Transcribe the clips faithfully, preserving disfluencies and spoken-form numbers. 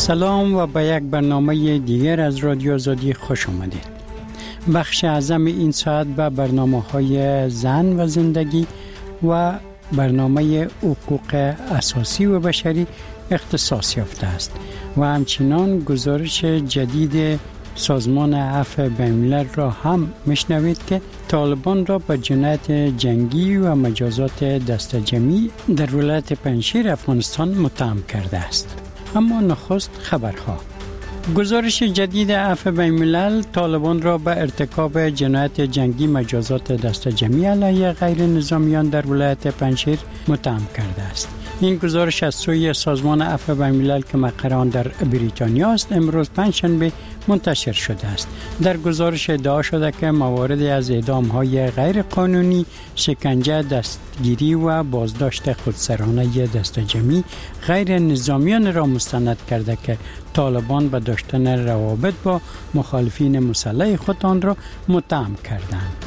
سلام و به یک برنامه دیگر از رادیو آزادی خوش آمدید. بخش اعظم این ساعت به برنامه‌های زن و زندگی و برنامه حقوق اساسی و بشری اختصاص یافته است و همچنان گزارش جدید سازمان عفو بین‌الملل را هم میشنوید که طالبان را به جنایت جنگی و مجازات دست جمعی در ولایت پنجشیر افغانستان متهم کرده است. اما نخست خبرها. گزارش جدید عفو بین‌الملل طالبان را به ارتکاب جنایت جنگی مجازات دست جمعی علیه غیر نظامیان در ولایت پنجشیر متهم کرده است. این گزارش از سوی سازمان عفو بین‌الملل که مقر آن در بریتانیا است امروز پنجشنبه منتشر شده است. در گزارش ادعا شده که موارد از اعدام‌های غیر قانونی، شکنجه، دستگیری و بازداشت خودسرانه دست جمعی غیر نظامیان را مستند کرده که طالبان به داشتن روابط با مخالفین مسلح خود آن را متهم کردند.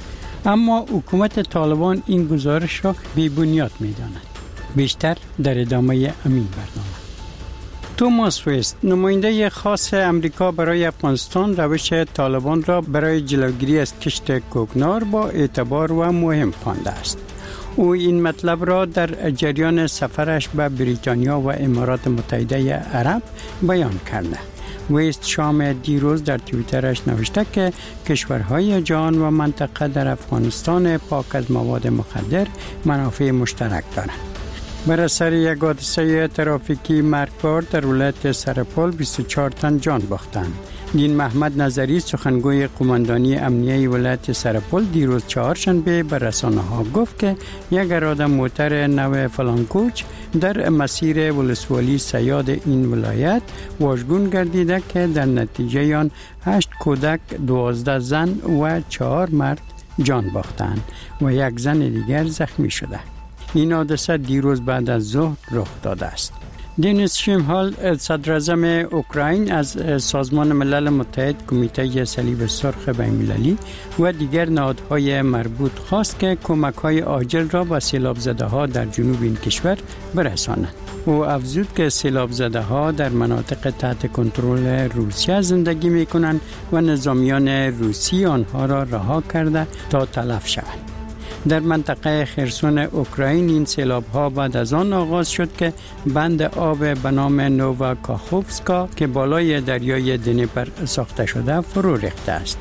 اما حکومت طالبان این گزارش را بی بنیاد می‌داند. بیشتر در ادامه همین برنامه. توماس وست، نماینده خاص امریکا برای افغانستان، روش طالبان را برای جلوگیری از کشت کوکنار با اعتبار و مهم خوانده است. او این مطلب را در جریان سفرش به بریتانیا و امارات متحده عرب بیان کرده. وست شام دیروز در توییترش نوشته که کشورهای جهان و منطقه در افغانستان پاک از مواد مخدر منافع مشترک دارند. بر اثر یک حادثه ترافیکی مرگبار در ولایت سرپل بیست و چهار تن جان باختند. دین محمد نظری، سخنگوی قماندانی امنیه ولایت سرپل، دیروز چهارشنبه به رسانه‌ها گفت که یک اراده موتر نو فلانکوچ در مسیر ولسوالی سیاد این ولایت واژگون گردیده که در نتیجه آن هشت کودک، دوازده زن و چهار مرد جان باختند و یک زن دیگر زخمی شده. این حادثه دیروز بعد از ظهر رخ داده است. دینیس شیمهال، صدر اعظم اوکراین، از سازمان ملل متحد، کمیته صلیب سرخ بین‌المللی و دیگر نهادهای مربوط خواست که کمک‌های عاجل را به سیلاب زده‌ها در جنوب این کشور برسانند. او افزود که سیلاب زده‌ها در مناطق تحت کنترل روسیه زندگی می‌کنند و نظامیان روسی آنها را رها کرده تا تلف شوند. در منطقه خرسون اوکراین این سیلاب ها بعد از آن آغاز شد که بند آب به نام نووا کاخوفسکا که بالای دریای دنیپر ساخته شده فرو ریخته است.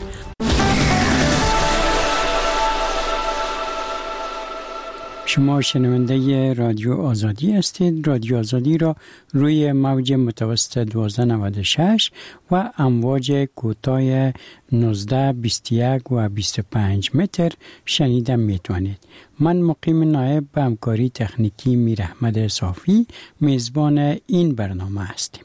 شما شنونده رادیو آزادی هستید. رادیو آزادی را روی موج متوسط دوازده نود و شش و امواج کوتاه نوزده بیست و یک و بیست و پنج متر شنیدن میتوانید. من مقیم نایب به همکاری تکنیکی میر احمد صافی میزبان این برنامه هستیم.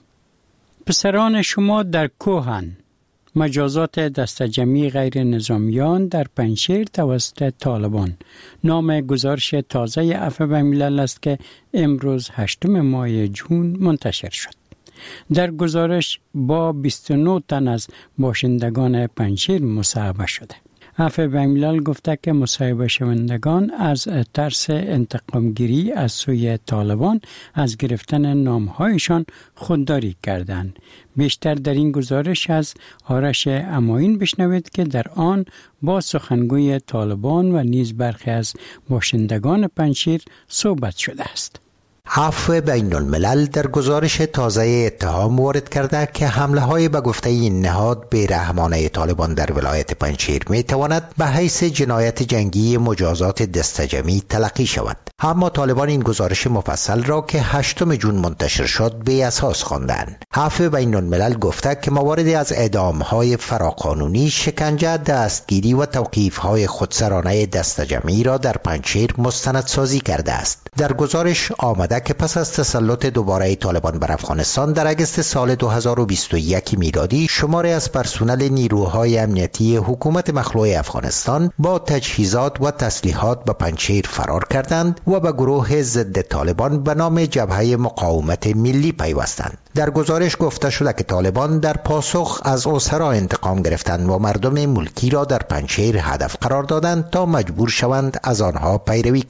پسران شما در کوهن. مجازات دست جمعی غیر نظامیان در پنجشیر توسط طالبان نام گزارش تازه عفو بین‌الملل است که امروز هشتم ماه جون منتشر شد. در گزارش با بیست و نه تن از باشندگان پنجشیر مصاحبه شده. عفو بین‌الملل گفته که مصاحبه شوندگان از ترس انتقامگیری از سوی طالبان از گرفتن نامهایشان خودداری کردند. بیشتر در این گزارش از آرش اماین بشنوید که در آن با سخنگوی طالبان و نیز برخی از باشندگان پنجشیر صحبت شده است. عفو بین‌الملل در گزارش تازه اتهام وارد کرده که حمله های به گفته این نهاد بی‌رحمانه طالبان در ولایت پنجشیر می تواند به حیث جنایت جنگی مجازات دست جمعی تلقی شود. اما طالبان این گزارش مفصل را که هشتم جون منتشر شد بی اساس خواندند. عفو بین‌الملل گفته که مواردی از اعدام‌های فراقانونی، شکنجه، دستگیری و توقیف‌های خودسرانه دست جمعی را در پنجشیر مستندسازی کرده است. در گزارش آمده که پس از تسلط دوباره طالبان بر افغانستان در اگست سال دو هزار و بیست و یک میلادی شماری از پرسنل نیروهای امنیتی حکومت مخلوع افغانستان با تجهیزات و تسلیحات به پنجشیر فرار کردند و به گروه ضد طالبان به نام جبهه مقاومت ملی پیوستند. در گزارش گفته شده که طالبان در پاسخ از اسرا انتقام گرفتند و مردم ملکی را در پنجشیر هدف قرار دادند تا مجبور شوند از آنها پیروی کنند.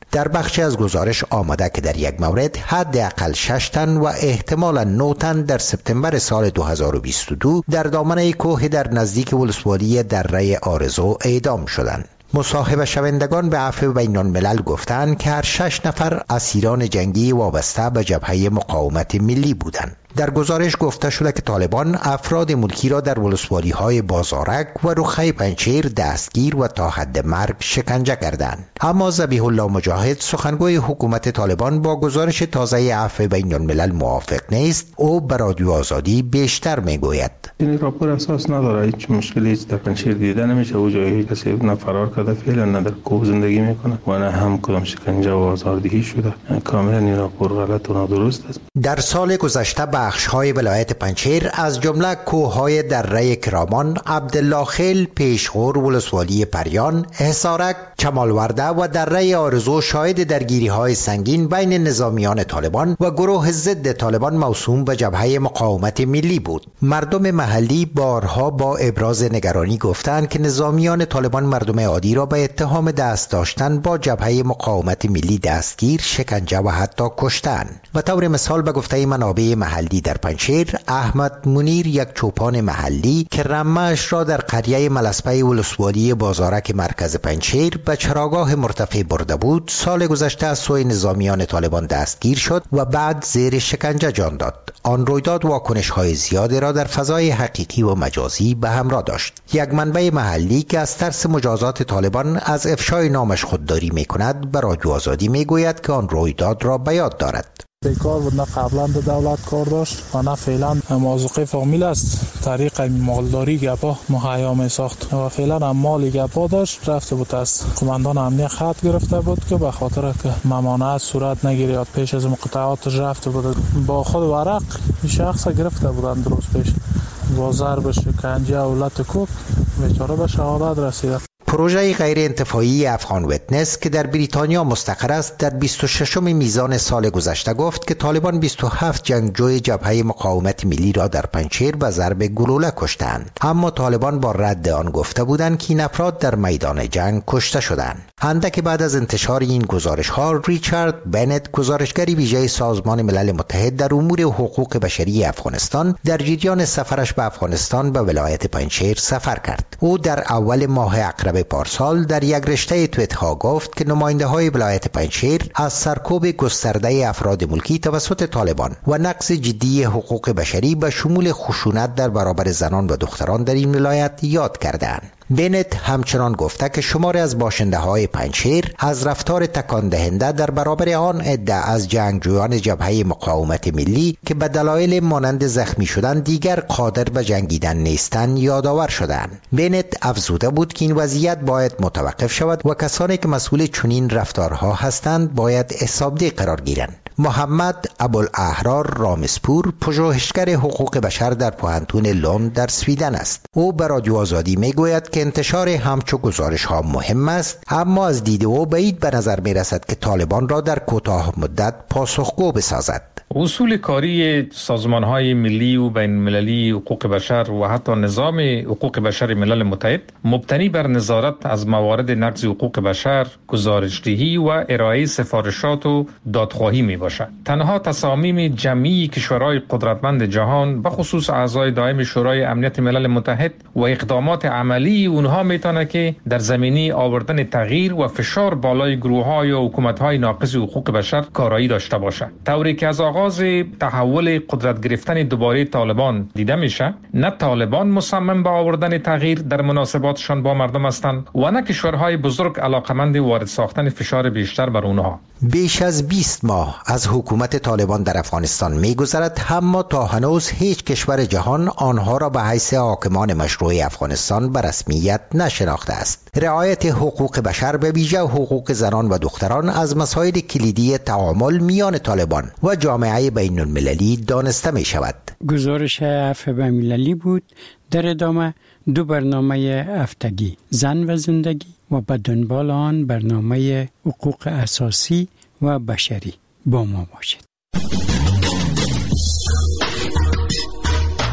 در بخشی از گزارش آمده که در یک مورد حداقل شش تن و احتمالاً نه تن در سپتامبر سال دو هزار و بیست و دو در دامنه کوه در نزدیک ولسوالی دره آرزو اعدام شدند. مصاحبه شوندگان به عفو بین الملل گفتند که هر شش نفر اسیران جنگی وابسته به جبهه مقاومت ملی بودند. در گزارش گفته شده که طالبان افراد ملکی را در ولسوالی های بازارک و رخه پنجشیر دستگیر و تا حد مرگ شکنجه کردند. اما ذبیح الله مجاهد سخنگوی حکومت طالبان با گزارش تازه عفو بین الملل موافق نیست. او به رادیو آزادی بیشتر میگوید این راپور اساس نداره، هیچ مشکلی در پنجشیر دیده نمیشه. او جایی کسی نه فرار کرده، فعلا نه در کوه زندگی میکنه و نه هم کدام شکنجه و آزاردهی شده. کاملا این راپور غلط و نادرست است. در سال گذشته بخش‌های ولایت پنجشیر از جمله کوه‌های دره کرمان، عبدالله خیل، پیشغور، ولسوالی پریان، حصارک، چمالورده و دره آرزو شاهد درگیری‌های سنگین بین نظامیان طالبان و گروه ضد طالبان موسوم به جبهه مقاومت ملی بود. مردم محلی بارها با ابراز نگرانی گفتند که نظامیان طالبان مردم عادی را به اتهام دست داشتن با جبهه مقاومت ملی دستگیر، شکنجه و حتی کشتند. به طور مثال به گفته منابع محلی در پنجشیر، احمد منیر، یک چوپان محلی که رمه‌اش را در قریه ملسپه ولسوالی بازارک مرکز پنجشیر به چراگاه مرتفع برده بود، سال گذشته از سوی نظامیان طالبان دستگیر شد و بعد زیر شکنجه جان داد. آن رویداد واکنش‌های زیادی را در فضای حقیقی و مجازی به همراه داشت. یک منبع محلی که از ترس مجازات طالبان از افشای نامش خودداری می‌کند، به رادیو آزادی می‌گوید که آن رویداد را به یاد دارد. بیکار بود، نه قبلا به دولت کار داشت و نه فعلا موضوع فامیل است. طریق مالداری گپا مهیا می ساخت و فعلا هم مالی گپا داشت. رفته بود از قماندان امنیت خط گرفته بود که به خاطر که ممانعت صورت نگیرد پیش از مقاطعاتش رفته بود. با خود ورق شخص گرفته بودن درست پیش با ضرب شکنجه و لط کوب بیچاره به شهادت رسید. پروژه غیر انتفاعی افغان ویتنس که در بریتانیا مستقر است در بیست و ششم میزان سال گذشته گفت که طالبان بیست و هفت جنگجوی جبهه مقاومت ملی را در پنجشیر به ضرب گلوله کشتند. اما طالبان با رد آن گفته بودند که این افراد در میدان جنگ کشته شدند. اندک بعد از انتشار این گزارش ها، ریچارد بنت، گزارشگری ویژه سازمان ملل متحد در امور حقوق بشری افغانستان، در جریان سفرش به افغانستان به ولایت پنجشیر سفر کرد. او در اول ماه اکتبر پارسال در یک رشته توییت ها گفت که نماینده های ولایت پنجشیر از سرکوب گسترده افراد ملکی توسط طالبان و نقض جدی حقوق بشری به شمول خشونت در برابر زنان و دختران در این ولایت یاد کردند. بنت همچنان گفته که شماری از باشنده های پنجشیر از رفتار تکان دهنده در برابر آن عده از جنگجویان جبهه مقاومت ملی که به دلایل مانند زخمی شدن دیگر قادر به جنگیدن نیستند یادآور شدند. بنت افزوده بود که این وضعیت باید متوقف شود و کسانی که مسئول چنین رفتارها هستند باید حسابدهی قرار گیرند. محمد ابوالاحرار رامسپور، پژوهشگر حقوق بشر در پوهنتون لوند در سویدن است. او به رادیو آزادی میگوید که انتشار همچو گزارش ها مهم است، اما از دید او بعید به نظر می رسد که طالبان را در کوتاه مدت پاسخگو بسازد. اصول کاری سازمان‌های ملی و بین المللی حقوق بشر و حتی نظام حقوق بشر ملل متحد مبتنی بر نظارت از موارد نقض حقوق بشر، گزارشدهی و ارائه سفارشات و دادخواهی میباشد. تنها تصامیم جمعی کشورهای قدرتمند جهان، به خصوص اعضای دائم شورای امنیت ملل متحد و اقدامات عملی اونها میتونه که در زمینه آوردن تغییر و فشار بالای گروه‌های و حکومت‌های ناقض حقوق بشر کارایی داشته باشد. طوری که از آغاز تحول قدرت گرفتن دوباره طالبان دیده میشه، نه طالبان مصمم به آوردن تغییر در مناسباتشان با مردم هستند و نه کشورهای بزرگ علاقمند وارد ساختن فشار بیشتر بر اونها. بیش از بیست ماه از حکومت طالبان در افغانستان می‌گذرد، اما تا هنوز هیچ کشور جهان آنها را به حیث حاکمان مشروع افغانستان به رسمیت نشناخته است. رعایت حقوق بشر، به ویژه حقوق زنان و دختران، از مسائل کلیدی تعامل میان طالبان و جامعه بین المللی دانسته می شود. گزارش عفو بین المللی بود. در ادامه دو برنامه هفتگی، زن و زندگی و به دنبال آن برنامه حقوق اساسی و بشری. با ما باشید.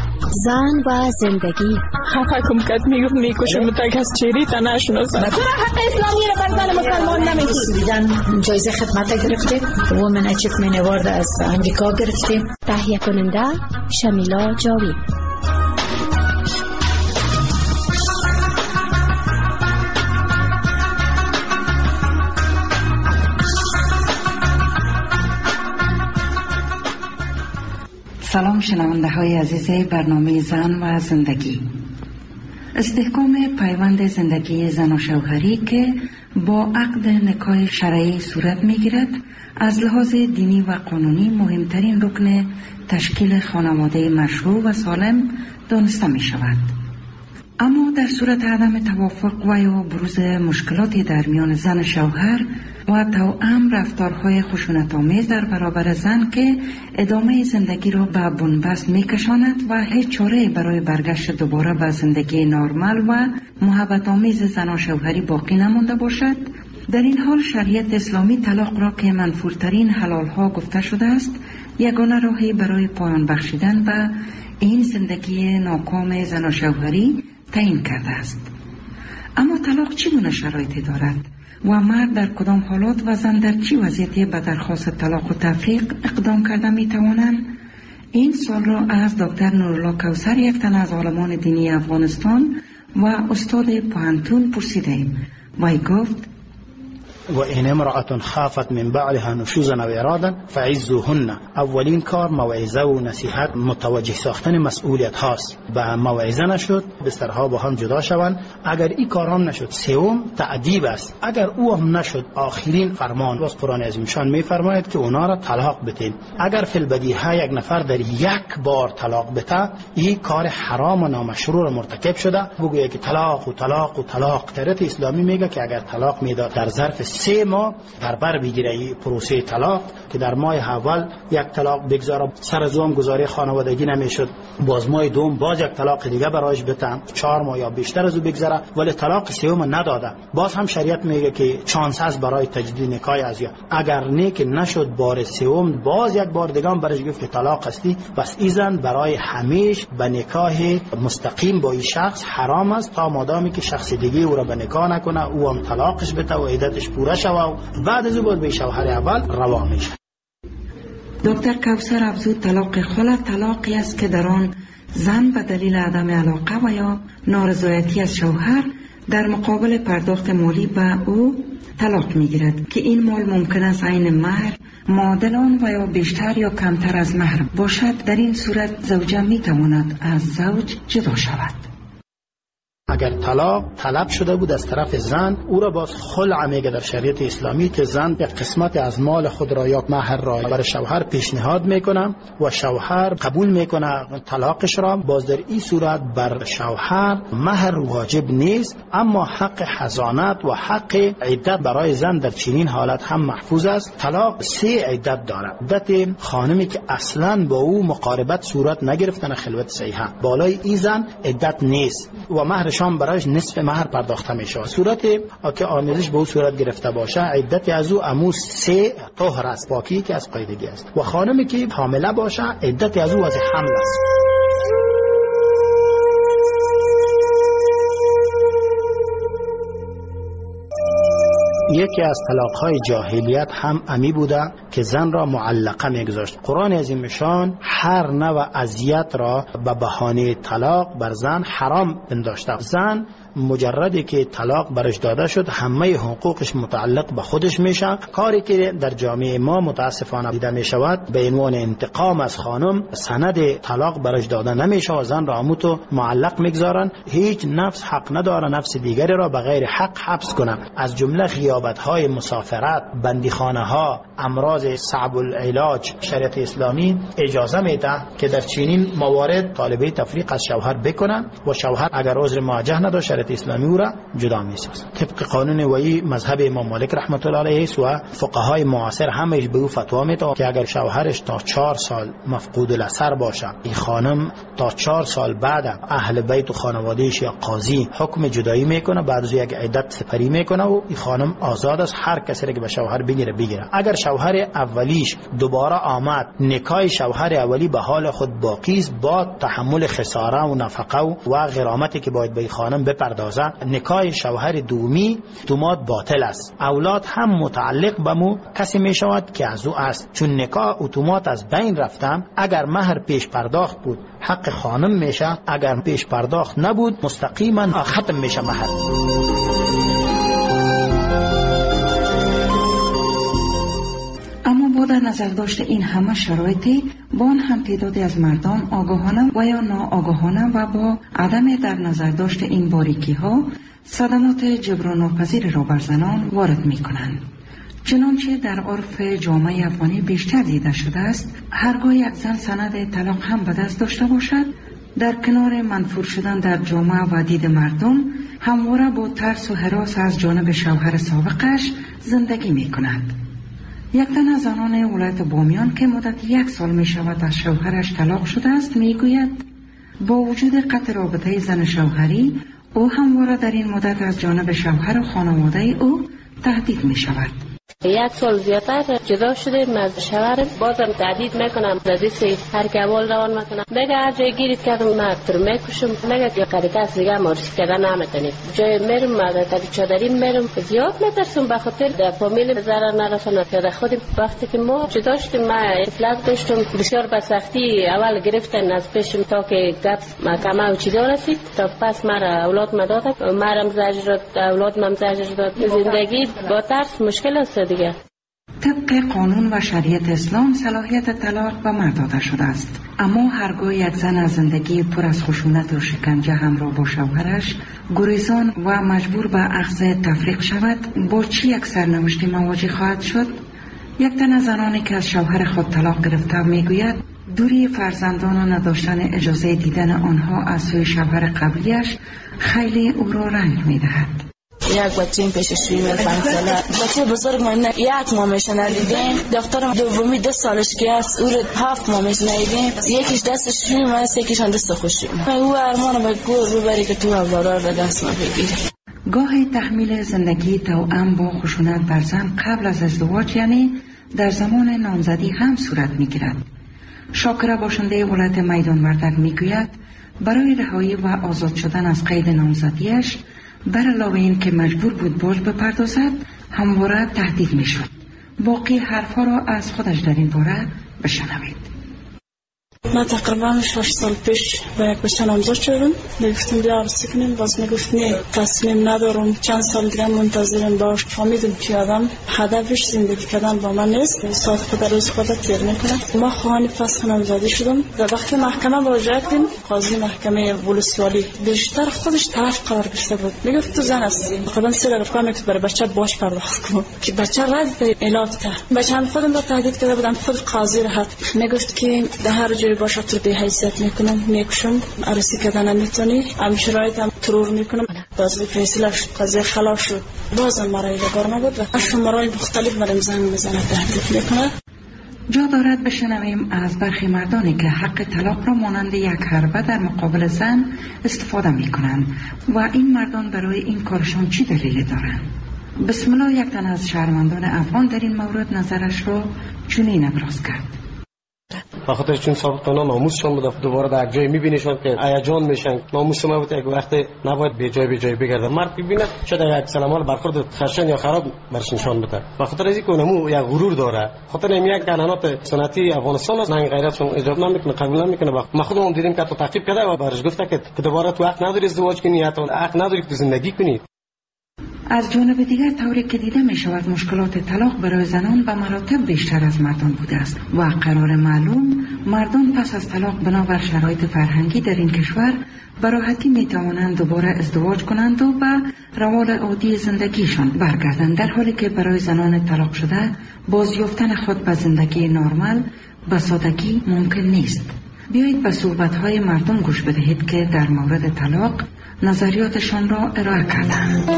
زن و زندگی. خفه کم کد میگفت میکشه متک از چیری تا نشناسم. چرا حق اسلامی رو بر زن مسلمان نمیدید؟ دیدن جایزه خدمت گرفتیم، وومن اچیومنت اوارد از امریکا گرفتیم. تهیه کننده شمیلا جاوید. سلام شنونده های عزیز برنامه زن و زندگی. استحکام پیوند زندگی زن و شوهری که با عقد نکاح شرعی صورت می گیرد از لحاظ دینی و قانونی مهمترین رکن تشکیل خانواده مشروع و سالم دانسته می شود. اما در صورت عدم توافق و یا بروز مشکلاتی در میان زن شوهر و توأم رفتارهای خشونت‌آمیز در برابر زن که ادامه زندگی را به بنبست می‌کشاند و هیچ چاره برای برگشت دوباره به زندگی نرمال و محبت آمیز زن و شوهری باقی نمانده باشد، در این حال شریعت اسلامی طلاق را که منفورترین حلال‌ها گفته شده است یگانه راهی برای پایان بخشیدن به این زندگی ناکام زن و شوهری تعیین کرده است. اما طلاق چگونه شرایطی دارد و مرد در کدام حالات و زن در چی وضعیتی به درخواست طلاق و تفریق اقدام کرده می توانند؟ این سوال را از دکتر نورالله کوثر، یک تن از عالمان دینی افغانستان و استاد پوهنتون پرسیدیم. وی گفت: و این امرأة خافت من بعدها نشوزا و ارادا فعزوهن. اولین کار موعظه و نصیحت، متوجه ساختن مسئولیت هاست. به موعظه نشد بسترها با هم جدا شوند. اگر این کارام نشد سوم تعذیب است. اگر او هم نشد آخرین فرمان از قرآن عظیمشان میفرماید که اونا را طلاق بدین. اگر فی البدیهه یک نفر در یک بار طلاق بده این کار حرام و نامشروع را مرتکب شده. بگویه که طلاق و طلاق و طلاق. شریعت اسلامی میگه که اگر طلاق میداد در ظرف سه ماه در بر بگیره پروسه طلاق، که در ماه اول یک طلاق بگذاره سر از اون گزاری خانوادگی نمیشد، باز ماه دوم باز یک طلاق دیگه برایش بتن، چهار ماه یا بیشتر از او بگذره ولی طلاق سوم نداده. باز هم شریعت میگه که چانس هست برای تجدید نکاح از یا اگر نیک نشد بار سوم باز یک بار دیگه هم برش گفت که طلاق هستی. پس ایزن برای همیشه به نکاح مستقیم با این شخص حرام است تا مادامی که شخص دیگه او را به نکاح نکنه، او هم طلاقش بده و عدتش پوره شوه و بعد از او باید به شوهر اول روا میشه. دکتر کوثر افزود طلاق خلع طلاقی است که در آن زن به دلیل عدم علاقه و یا نارضایتی از شوهر در مقابل پرداخت مالی به او طلاق میگیرد که این مال ممکن است عین مهر، معادل آن و یا بیشتر یا کمتر از مهر باشد. در این صورت زوجه میتواند از زوج جدا شود. اگر طلاق طلب شده بود از طرف زن، او را باز خلع میگه در شریعت اسلامی که زن یک قسمت از مال خود را یا مهر را برای شوهر پیشنهاد میکنه و شوهر قبول میکنه طلاقش را. باز در این صورت بر شوهر مهر واجب نیست، اما حق حضانت و حق عدت برای زن در چنین حالت هم محفوظ است. طلاق سه عدت دارد. عدت خانمی که اصلا با او مقاربت صورت نگرفتن خلوت صحیحه، بالای این زن عدت نیست و مهر شام برایش نصف مهر پرداخته میشه. صورت که آمیزش به او صورت گرفته باشه عدت از او امو سه طهر است، پاکی که از قاعدگی است. و خانمی که حامله باشه عدت از او از حمل است. یکی از طلاق‌های جاهلیت هم امی بوده که زن را معلقه می‌گذاشت. قرآن عظیم شان هر نوع اذیت را به بهانه طلاق بر زن حرام پنداشته. زن مجردی که طلاق برش داده شد همه حقوقش متعلق به خودش میشه. کاری که در جامعه ما متاسفانه دیده میشود به عنوان انتقام از خانم سند طلاق برش داده نمیشه و زن را اموتو معلق میگذارن. هیچ نفس حق نداره نفس دیگری را به غیر حق حبس کنه. از جمله غیابت های مسافرت، بندیخانه ها، امراض صعب العلاج شریعت اسلامی اجازه میده که در چنین موارد طالبه تفریق از شوهر بکنن و شوهر اگر عذر مواجه نداشت شریعت اسلامی او را جدا می‌سازد. طبق قانون وی مذهب امام مالک رحمت الله علیه و فقهای معاصر همش به او فتوا میدن که اگر شوهرش تا چهار سال مفقود الاثر باشه، این خانم تا چهار سال بعد اهل بیت و خانواده‌اش یا قاضی حکم جدایی میکنه، بعد از یک عدت سپری میکنه و این خانم آزاد است. هر کسی که به شوهر بگیره بگیره. اگر شوهر اولیش دوباره آمد، نکاح شوهر اولی به حال خود باقی است با تحمل خساره و نفقه و غرامتی که باید به خانم بپردازه. نکاح شوهر دومی اتومات باطل است. اولاد هم متعلق به مو کسی می شود که از او است، چون نکاح اتومات از بین رفتم. اگر مهر پیش پرداخت بود حق خانم میشه، اگر پیش پرداخت نبود مستقیما ختم میشه مهر. اما با در نظر داشت این همه شرایطی، با آن هم تعدادی از مردان آگاهانه و یا ناآگاهانه و با عدم در نظر داشت این باریکی ها صدمات جبران ناپذیر را بر زنان وارد می کنند. چنانچه در عرف جامعه افغانی بیشتر دیده شده است، هرگاه یک زن سند طلاق هم به دست داشته باشد، در کنار منفور شدن در جامعه و دید مردم، همواره با ترس و هراس از جانب شوهر سابقش زندگی می کند. یک تن از زنان ولایت بامیان که مدت یک سال می شود از شوهرش طلاق شده است می گوید با وجود قطع رابطه زن شوهری، او همواره در این مدت از جانب شوهر و خانواده او تهدید می شود. یک سال زیادتر جدا شدیم از شوهرم، بازم تهدید میکنم، ردیسی هر که اول روان میکنم، میگه هر جای گیرید کردم من تر میکشم، میگه که قریقه دیگه معرفی کردن نمیتونید. جای میرم مدرکه چادریم میرم، زیاد میترسم به خاطر در فامیل ضرر نرسونه. در خودم وقتی که ما جدا شدیم من اطلاع داشتم بسیار به سختی اول گرفتن از پیشم تا که گپ محکمه و چیزا رسید، تا پس مرا اولاد مدادن، مرم زجر داد، اولاد مم زجر داد. زندگی با ترس مشکل است دیگه. طبق قانون و شریعت اسلام صلاحیت طلاق به مرد داده شده است، اما هرگاه یک زن از زندگی پر از خشونت و شکنجه همراه با شوهرش گریزان و مجبور به اخذ تفریق شود، با چی یک سرنوشتی مواجه خواهد شد؟ یک تن از زنانی که از شوهر خود طلاق گرفته میگوید دوری فرزندان و نداشتن اجازه دیدن آنها از سوی شوهر قبلیش خیلی او را رنج میدهد. یک بچه این پیش شویم پنج ساله، بچه بزرگ ما یک ماهش ندیدیم، دخترم دومی دو سالش که است او رو هفت ماهش ندیدیم، یکیش دست شویم است یکیش هم دست خوشیم. او ارمان به گور ببری که تو اولادار به دست ما بگیری. گاهی تحمیل زندگی توأم با خشونت بر زن قبل از ازدواج یعنی در زمان نامزدی هم صورت میگیرد. شاکره باشنده ولایت میدان وردک میگوید برای رهایی و آزاد شدن از قید نامزدیش بر علاوه این که مجبور بود باج بپردازد همواره تهدید می شد. باقی حرفها را از خودش در این باره بشنوید. من تقریبا شش سال پیش به یک بچه نامزد شدم، میگفتم بیا عروسی کنیم، باز میگفت نه تصمیم ندارم، چند سال دیگه منتظرم باش. فهمیدم که آدم هدفش زندگی کردن با من نیست، ساعت خود روز خود تیر میکنه. ما خواهان فسخ نامزدی شدم، در وقت محکمه مراجعه کردیم، قاضی محکمه ولسوالی بیشتر خودش طرف قرار گرفته بود، میگفت تو زن هستی، خودم سر رفقا میگفت برای بچه باش پرداخت کن که بچه رد به علاج ته. بچه‌م خودم را تهدید کرده بودم، خود قاضی را حق میگفت که در هر جای باشه تو به حیثیت میکنم، میکشم، عروسی کردن نمیتونی، هم شرایط هم ترور میکنم. باز فیصله شد، قضیه خلاص شد، بازم مرا ایلگار نبود و شمارهای مختلف مرا زنگ میزنه، تهدید میکنه. جا دارد بشنویم از برخی مردانی که حق طلاق را مانند یک حربه در مقابل زن استفاده میکنند و این مردان برای این کارشان چی دلیلی دارند. بسم الله. یک تن از شهروندان افغان در این مورد نظرش را چنین ابراز کرد. بخاطر چون سابقا ناموسشون بود، دوباره در جای میبینیشون که هیجان میشن، ناموس ما بود یک وقت نباید به جای به جای بگردن. مرد ببینه شاید یک سلامال برخورد خشن یا خراب برش نشان بده، بخاطر از اینکه اونمو یک غرور داره. خاطر این یک قانونات سنتی افغانستان از ننگ غیرتشون اجازه نمیکنه، قبول نمیکنه. ما خودمون دیدیم که تو تعقیب کرده و برش گفته که دوباره تو حق نداری ازدواج کنی یا تو حق نداری که زندگی کنی. از جانب دیگر طوری که دیده می شود مشکلات طلاق برای زنان به مراتب بیشتر از مردان بوده است و قرار معلوم مردان پس از طلاق بنابر شرایط فرهنگی در این کشور به راحتی می توانند دوباره ازدواج کنند و به روال عادی زندگیشان برگردند، در حالی که برای زنان طلاق شده بازیافتن خود به زندگی نرمال به سادگی ممکن نیست. بیایید به صحبت‌های مردم گوش بدهید که در مورد طلاق نظریاتشان را ارائه کردند.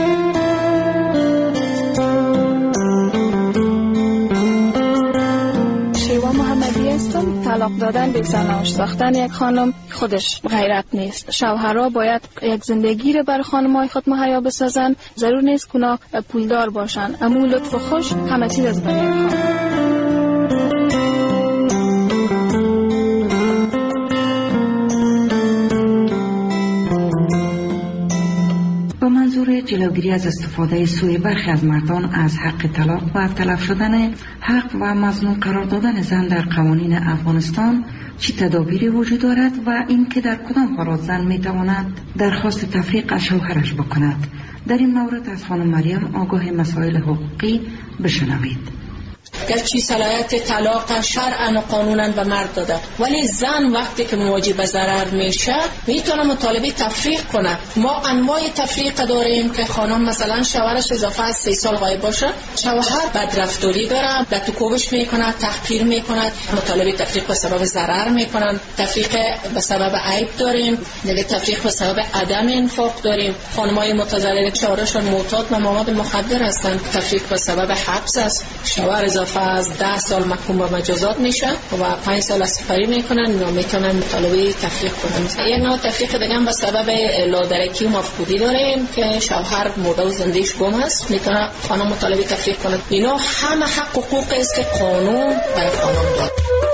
طلاق دادن به زناش ساختن یک خانم خودش غیرت نیست. شوهرها باید یک زندگی رو بر خانمای خود مهیا بسازن. ضرور نیست کنا پولدار باشن، اما لطف و خوش همه چیز از برای خانم. منظور جلوگیری از استفاده سوی برخی از مردان از حق طلاق و تلف شدن حق و مظنون قرار دادن زن در قوانین افغانستان چی تدابیری وجود دارد و این که در کدام حالات زن می تواند درخواست تفریق از شوهرش بکند. در این مورد از خانم مریم آگاه مسائل حقوقی بشنوید. گرچه صلاحیت طلاق شرعاً و قانوناً به مرد داده، ولی زن وقتی که مواجه به ضرر میشه میتونه مطالبه تفریق کنه. ما انواع تفریق داریم که خانم مثلا شوهرش اضافه از سه سال غایب باشه، شوهر بدرفتاری داره، لطوکوبش میکنه، تحقیر میکنه، مطالبه تفریق به سبب ضرر میکنن. تفریق به سبب عیب داریم، دیگه تفریق به سبب عدم انفاق داریم. خانمای متزلل شوهرشون معتاد به مواد مخدر هستن، تفریق به سبب حبس است. شوهر اضافه از ده سال محکوم به مجازات میشه و پنج سال اسفری میکنن یا میتونن مطالبه تفریق کنن. یک نوع تفریق دیگه هم به سبب لادرکی و مفقودی داریم که شوهر مرده و زندهش گم است، میتونه خانم مطالبه تفریق کنه. اینا همه حق و حقوقی است که قانون برای خانم داد.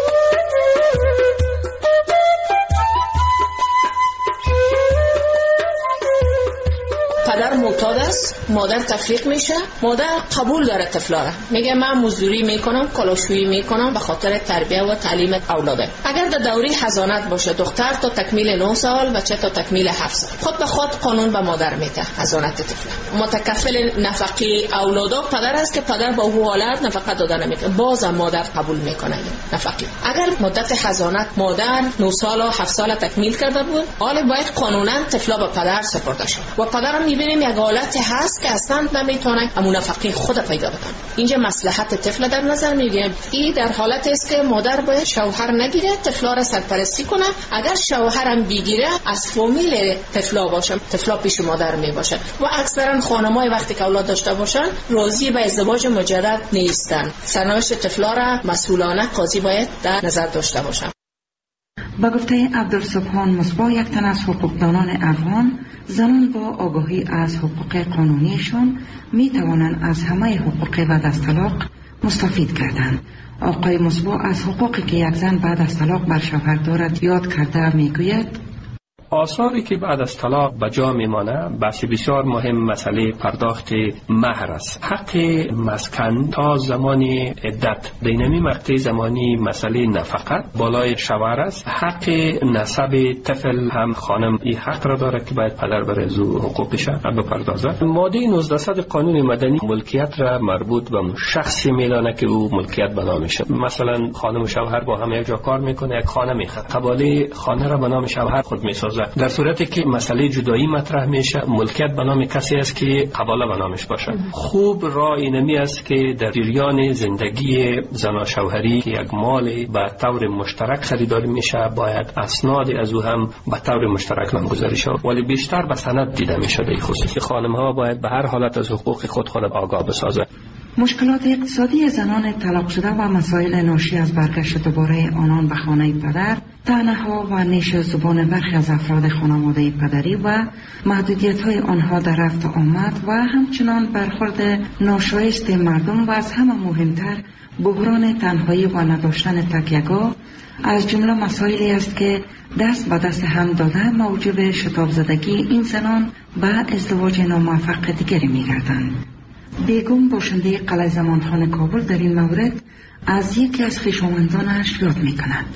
پدر معتاد است، مادر تفریق میشه، مادر قبول داره طفلاره، میگه من مزدوری میکنم، کالاشویی میکنم به خاطر تربیت و تعلیم اولاده. اگر در دوره حضانت باشه دختر تا تکمیل نه سال، بچه تا تکمیل هفت سال، خود به خود قانون به مادر میده حضانت طفل. متکفل نفقه اولادا پدر است که پدر با او حالت نفقه دادن نمیکنه، باز مادر قبول میکنه نفقه. اگر مدت حضانت مادر نه سال و هفت سال تکمیل کرده بود، حالا باید قانونا طفلا به پدر سپرده شد و پدر میبینیم یک حالتی هست که اصلا نمیتونه همون نفقه خود پیدا بکنه. اینجا مصلحت طفل در نظر میگیره. این در حالتی است که مادر باید شوهر نگیره، طفلا را سرپرستی کنه. اگر شوهرم بگیره از فامیل طفلا باشه، طفلا پیش مادر می باشه و اکثرا خانمای وقتی که اولاد داشته باشن راضی به ازدواج مجدد نیستن. سرنوشت طفلا را مسئولانه قاضی باید در نظر داشته باشه. با گفته عبدالسبحان مصباح، یک تن از حقوقدانان افغان، زنان با آگاهی از حقوق قانونیشان می توانند از همه حقوق بعد از طلاق مستفید کردند. آقای مصباح از حقوقی که یک زن بعد از طلاق بر شوهر دارد یاد کرده می گوید آثاری که بعد از طلاق به جا میمانه بحث بسیار مهم مسئله پرداخت مهر است. حق مسکن تا زمانی عدت دینمی مقطع زمانی مسئله نفقت بالای شوهر است. حق نسب طفل هم خانم این حق را داره که باید پدر بر از حقوقش بپردازد. ماده نوزده قانون مدنی ملکیت را مربوط به شخصی میدانه که او ملکیت به نامش. مثلا خانم و شوهر با هم یک جا کار میکنه، یک خانه میخره، قباله خانه را به نام شوهر خود میسازه. در صورتی که مسئله جدایی مطرح میشه، ملکیت به نام کسی است که قباله به نامش باشه. خوب راه اینمی است که در جریان زندگی زن و شوهری که یک مال به طور مشترک خریداری میشه، باید اسناد از او هم به طور مشترک نامگذاری شود، ولی بیشتر به سند دیده میشه. در خصوص خانم ها باید به هر حالت از حقوق خود خود آگاه بسازه. مشکلات اقتصادی زنان طلاق شده و مسائل ناشی از برگشت دوباره آنان به خانه پدر، طعنه‌ها و نیش زبان برخی از افراد خانواده پدری و محدودیت‌های آنها در رفت آمد و همچنان برخورد ناشایست مردم و از همه مهمتر بحران تنهایی و نداشتن تکیه‌گاه از جمله مسائلی است که دست به دست هم داده موجب شتاب زدگی این زنان به ازدواج ناموفق دیگری می‌گردند. بیگم باشنده قلعه زمانخان کابل در این مورد از یکی از خویشاوندانش یاد می‌کند.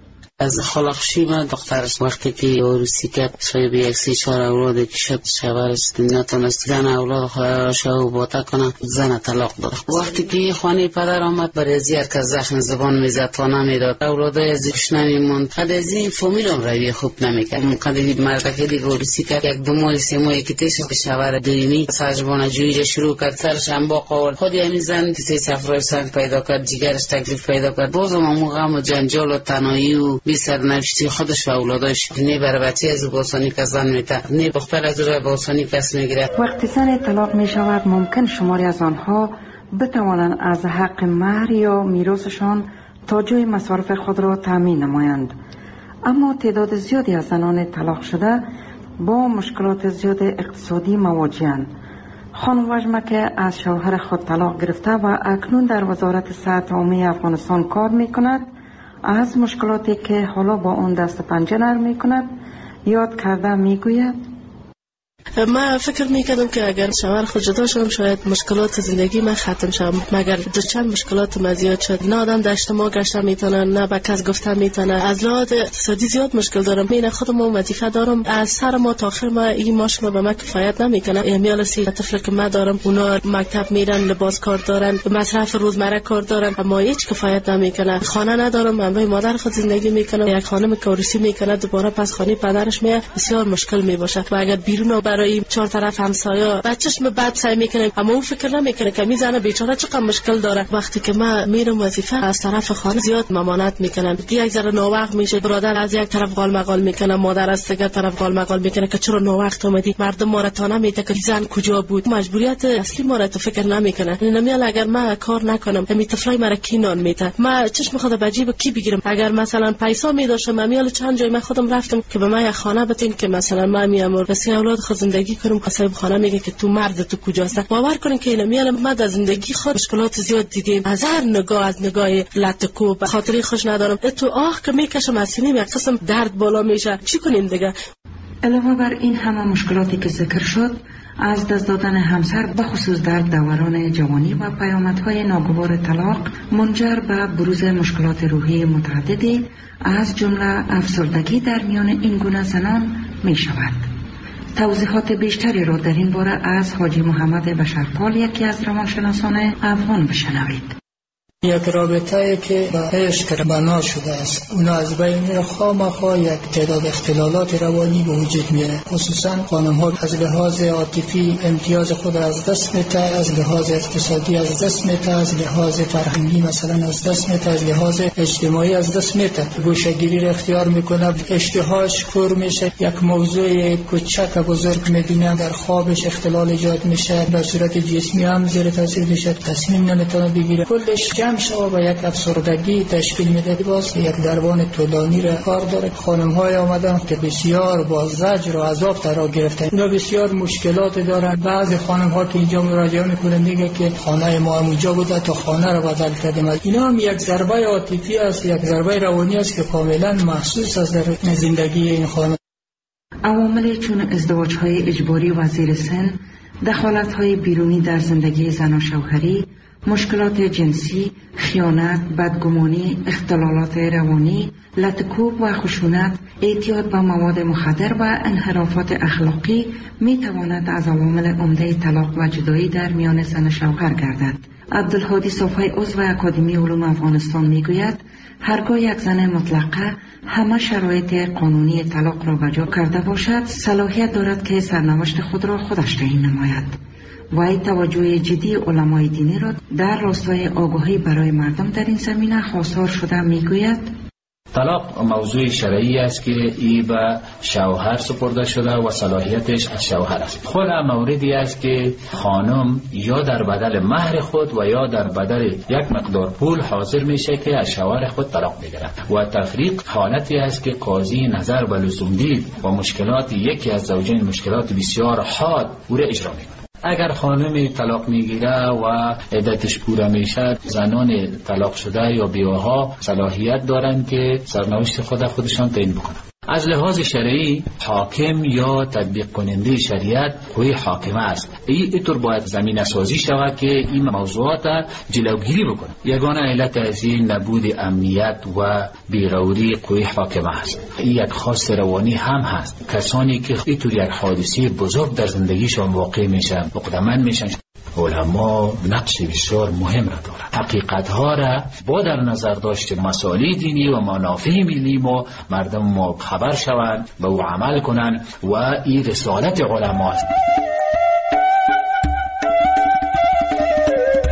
از خلقشی من دخترش وقتی که عروسی کرد شاید یک سی چهار اولاد که شد شوهرش نتونست زن اولاد خواهرش رو باطا کنه، زن طلاق داد. وقتی که خانه پدر آمد برای زیر که زخم زبان میزد و نمیداد، اولادای ازش نمیموند. قد از این فامیلم روی خوب نمیکرد. قد این مرد که دیگه عروسی کرد یک دو ماه سه ماه که تیش شوهر دویمی سرجبان جویی شروع کرد، سرش هم با قول خود همین زن که سه سفرای سنگ پیدا کرد، جگرش تکلیف پیدا کرد. بازم هم غم و جنجال و تنهایی و بی سرنوشتی خودش و اولادش نه بر بچه از باسانی کس زن میته نه بختر از رو باسانی کس میگیره. وقتی زن طلاق می شود ممکن شماری از آنها بتوانند از حق مهر یا میراثشان تا جای مصارف خود را تامین نمایند. اما تعداد زیادی از زنان طلاق شده با مشکلات زیاد اقتصادی مواجهند. خانم وجمه از شوهر خود طلاق گرفته و اکنون در وزارت صحت عامه افغانستان کار می کند، از مشکلاتی که حالا با آن دست پنجه نرم می کند یاد کرده می گوید: من فکر میکردم که اگر شوهر خود جدا شدم شاید مشکلات زندگی من ختم شد، مگر دو چند مشکلات من زیاد شد. نه آدم در اجتماع گشتن میتونه، نه به کس گفتن میتونه. از لحاظ اقتصادی زیاد مشکل دارم. من خودم وظیفه دارم، از سر ما تا آخر ما این ماش ما به من کفایت نمیکنه. امیال سی طفل که من دارم اونا مکتب میرن، لباس کار دارن، مصرف روزمره کار دارن، اما هیچ کفایت نمیکنه. خانه ندارم، من با مادر خود زندگی میکنم. یک خانم که ورسی میکنه دوباره پس خانه پدرش میاد، بسیار مشکل میباشه. و اگر بیرون برای چهار طرف همسایه بچه‌ش به بعد سعی میکنه، اما اون فکر نمیکنه که میزنه بیچاره چقدر مشکل داره. وقتی که من میرم وظیفه از طرف خانه زیاد ممانعت میکنن. یک ذره ناوقت میشه، برادر از یک طرف قال مقال میکنه، مادر از دیگه طرف قال مقال میکنه که چرا ناوقت اومدی. مردم ما را تا نمیته که زن کجا بود. مجبوریت اصلی ما را تو فکر نمیکنه. نمیال اگر من کار نکنم همین طفلای مرا کی نان میته، من چشم خود به جیب کی بگیرم. اگر مثلا پیسا میداشم امیال چند جای من خودم رفتم که به من یک خانه بتین که مثلا من میام بس اولاد خود زندگی کنم. صاحب خانه میگه که تو مرد تو کجاست. باور کنین که اینا ما در زندگی خود مشکلات زیاد دیدیم. از هر نگاه، از نگاه لطکو به خاطری خوش ندارم. تو آخ که میکشم از سینه یک قسم درد بالا میشه. چی کنیم دیگه؟ علاوه بر این همه مشکلاتی که ذکر شد، از دست دادن همسر به خصوص در دوران جوانی و پیامدهای ناگوار طلاق منجر به بروز مشکلات روحی متعددی از جمله افسردگی در میان این گونه زنان می شود. توضیحات بیشتری را در این باره از حاجی محمد بشرپال، یکی از روانشناسان افغان، بشنوید. یک رابطه که به عشق بنا شده است، اونا از بین خامخا یک تعداد اختلالات روانی به وجود میاد. خصوصا خانم ها از لحاظ عاطفی امتیاز خود را از دست میده، از لحاظ اقتصادی از دست میده، از لحاظ فرهنگی مثلا از دست میده، از لحاظ اجتماعی از دست میده. گوشه‌گیری را اختیار میکنه، اشتهاش پر میشه، یک موضوع کوچک بزرگ میبینه، در خوابش اختلال ایجاد میشه، به صورت جسمی هم زیر تاثیر میشه، تصمیم نمیتونه بگیره، کلش جمع شده و یک افسردگی تشکیل میده. باز یک دربان طولانی را کار داره. خانم های آمدن که بسیار با زجر و عذاب ترا گرفتن، اونا بسیار مشکلات دارن. بعضی خانم ها که اینجا مراجعه میکنن میگه که خانه ما اونجا بوده تا خانه رو بدل کردیم. اینا هم یک ضربه عاطفی است، یک ضربه روانی است که کاملا محسوس است در زندگی این خانم. عوامل چون ازدواج های اجباری و زیر سن، دخالت های بیرونی در زندگی زن و شوهری، مشکلات جنسی، خیانت، بدگمانی، اختلالات روانی، لطکوب و خشونت، اعتیاد به مواد مخدر و انحرافات اخلاقی می تواند از عوامل عمده طلاق و جدایی در میان زن و شوهر گردد. عبدالهادی صافی عضو اکادمی علوم افغانستان می گوید هرگاه یک زن مطلقه همه شرایط قانونی طلاق را بجا کرده باشد، صلاحیت دارد که سرنوشت خود را خودش تعیین نماید. وی توجه جدی علمای دینی را در راستای آگاهی برای مردم در این زمینه خواستار شده میگوید: طلاق موضوع شرعی است که ای به شوهر سپرده شده و صلاحیتش از شوهر است. خود موردی است که خانم یا در بدل مهر خود و یا در بدل یک مقدار پول حاضر میشه که از شوهر خود طلاق بگیرد و تفریق حالتی است که قاضی نظر به لزوم دید و مشکلات یکی از زوجین مشکلات بسیار حاد او را اجرا میکنه. اگر خانم طلاق میگیره و عدتش پوره میشه، زنان طلاق شده یا بیوه‌ها صلاحیت دارند که سرنوشت خود خودشان تعیین بکنن. از لحاظ شرعی حاکم یا تطبیق کننده شریعت کوی حاکم است. این اینطور باید زمینه سازی شود که این موضوعات جلوگیری بکنه. یگانه علت از این نبود امنیت و بیغوری کوی حاکم است. این یک خواست روانی هم هست. کسانی که اینطور یک حادثه بزرگ در زندگیشان واقع میشن، مقدمن میشن. علما نقش بسیار مهم را دارند. حقیقت ها را با در نظر داشت مصالح دینی و منافع ملی ما مردم ما خبر شوند، به او عمل کنند و این رسالت علما است.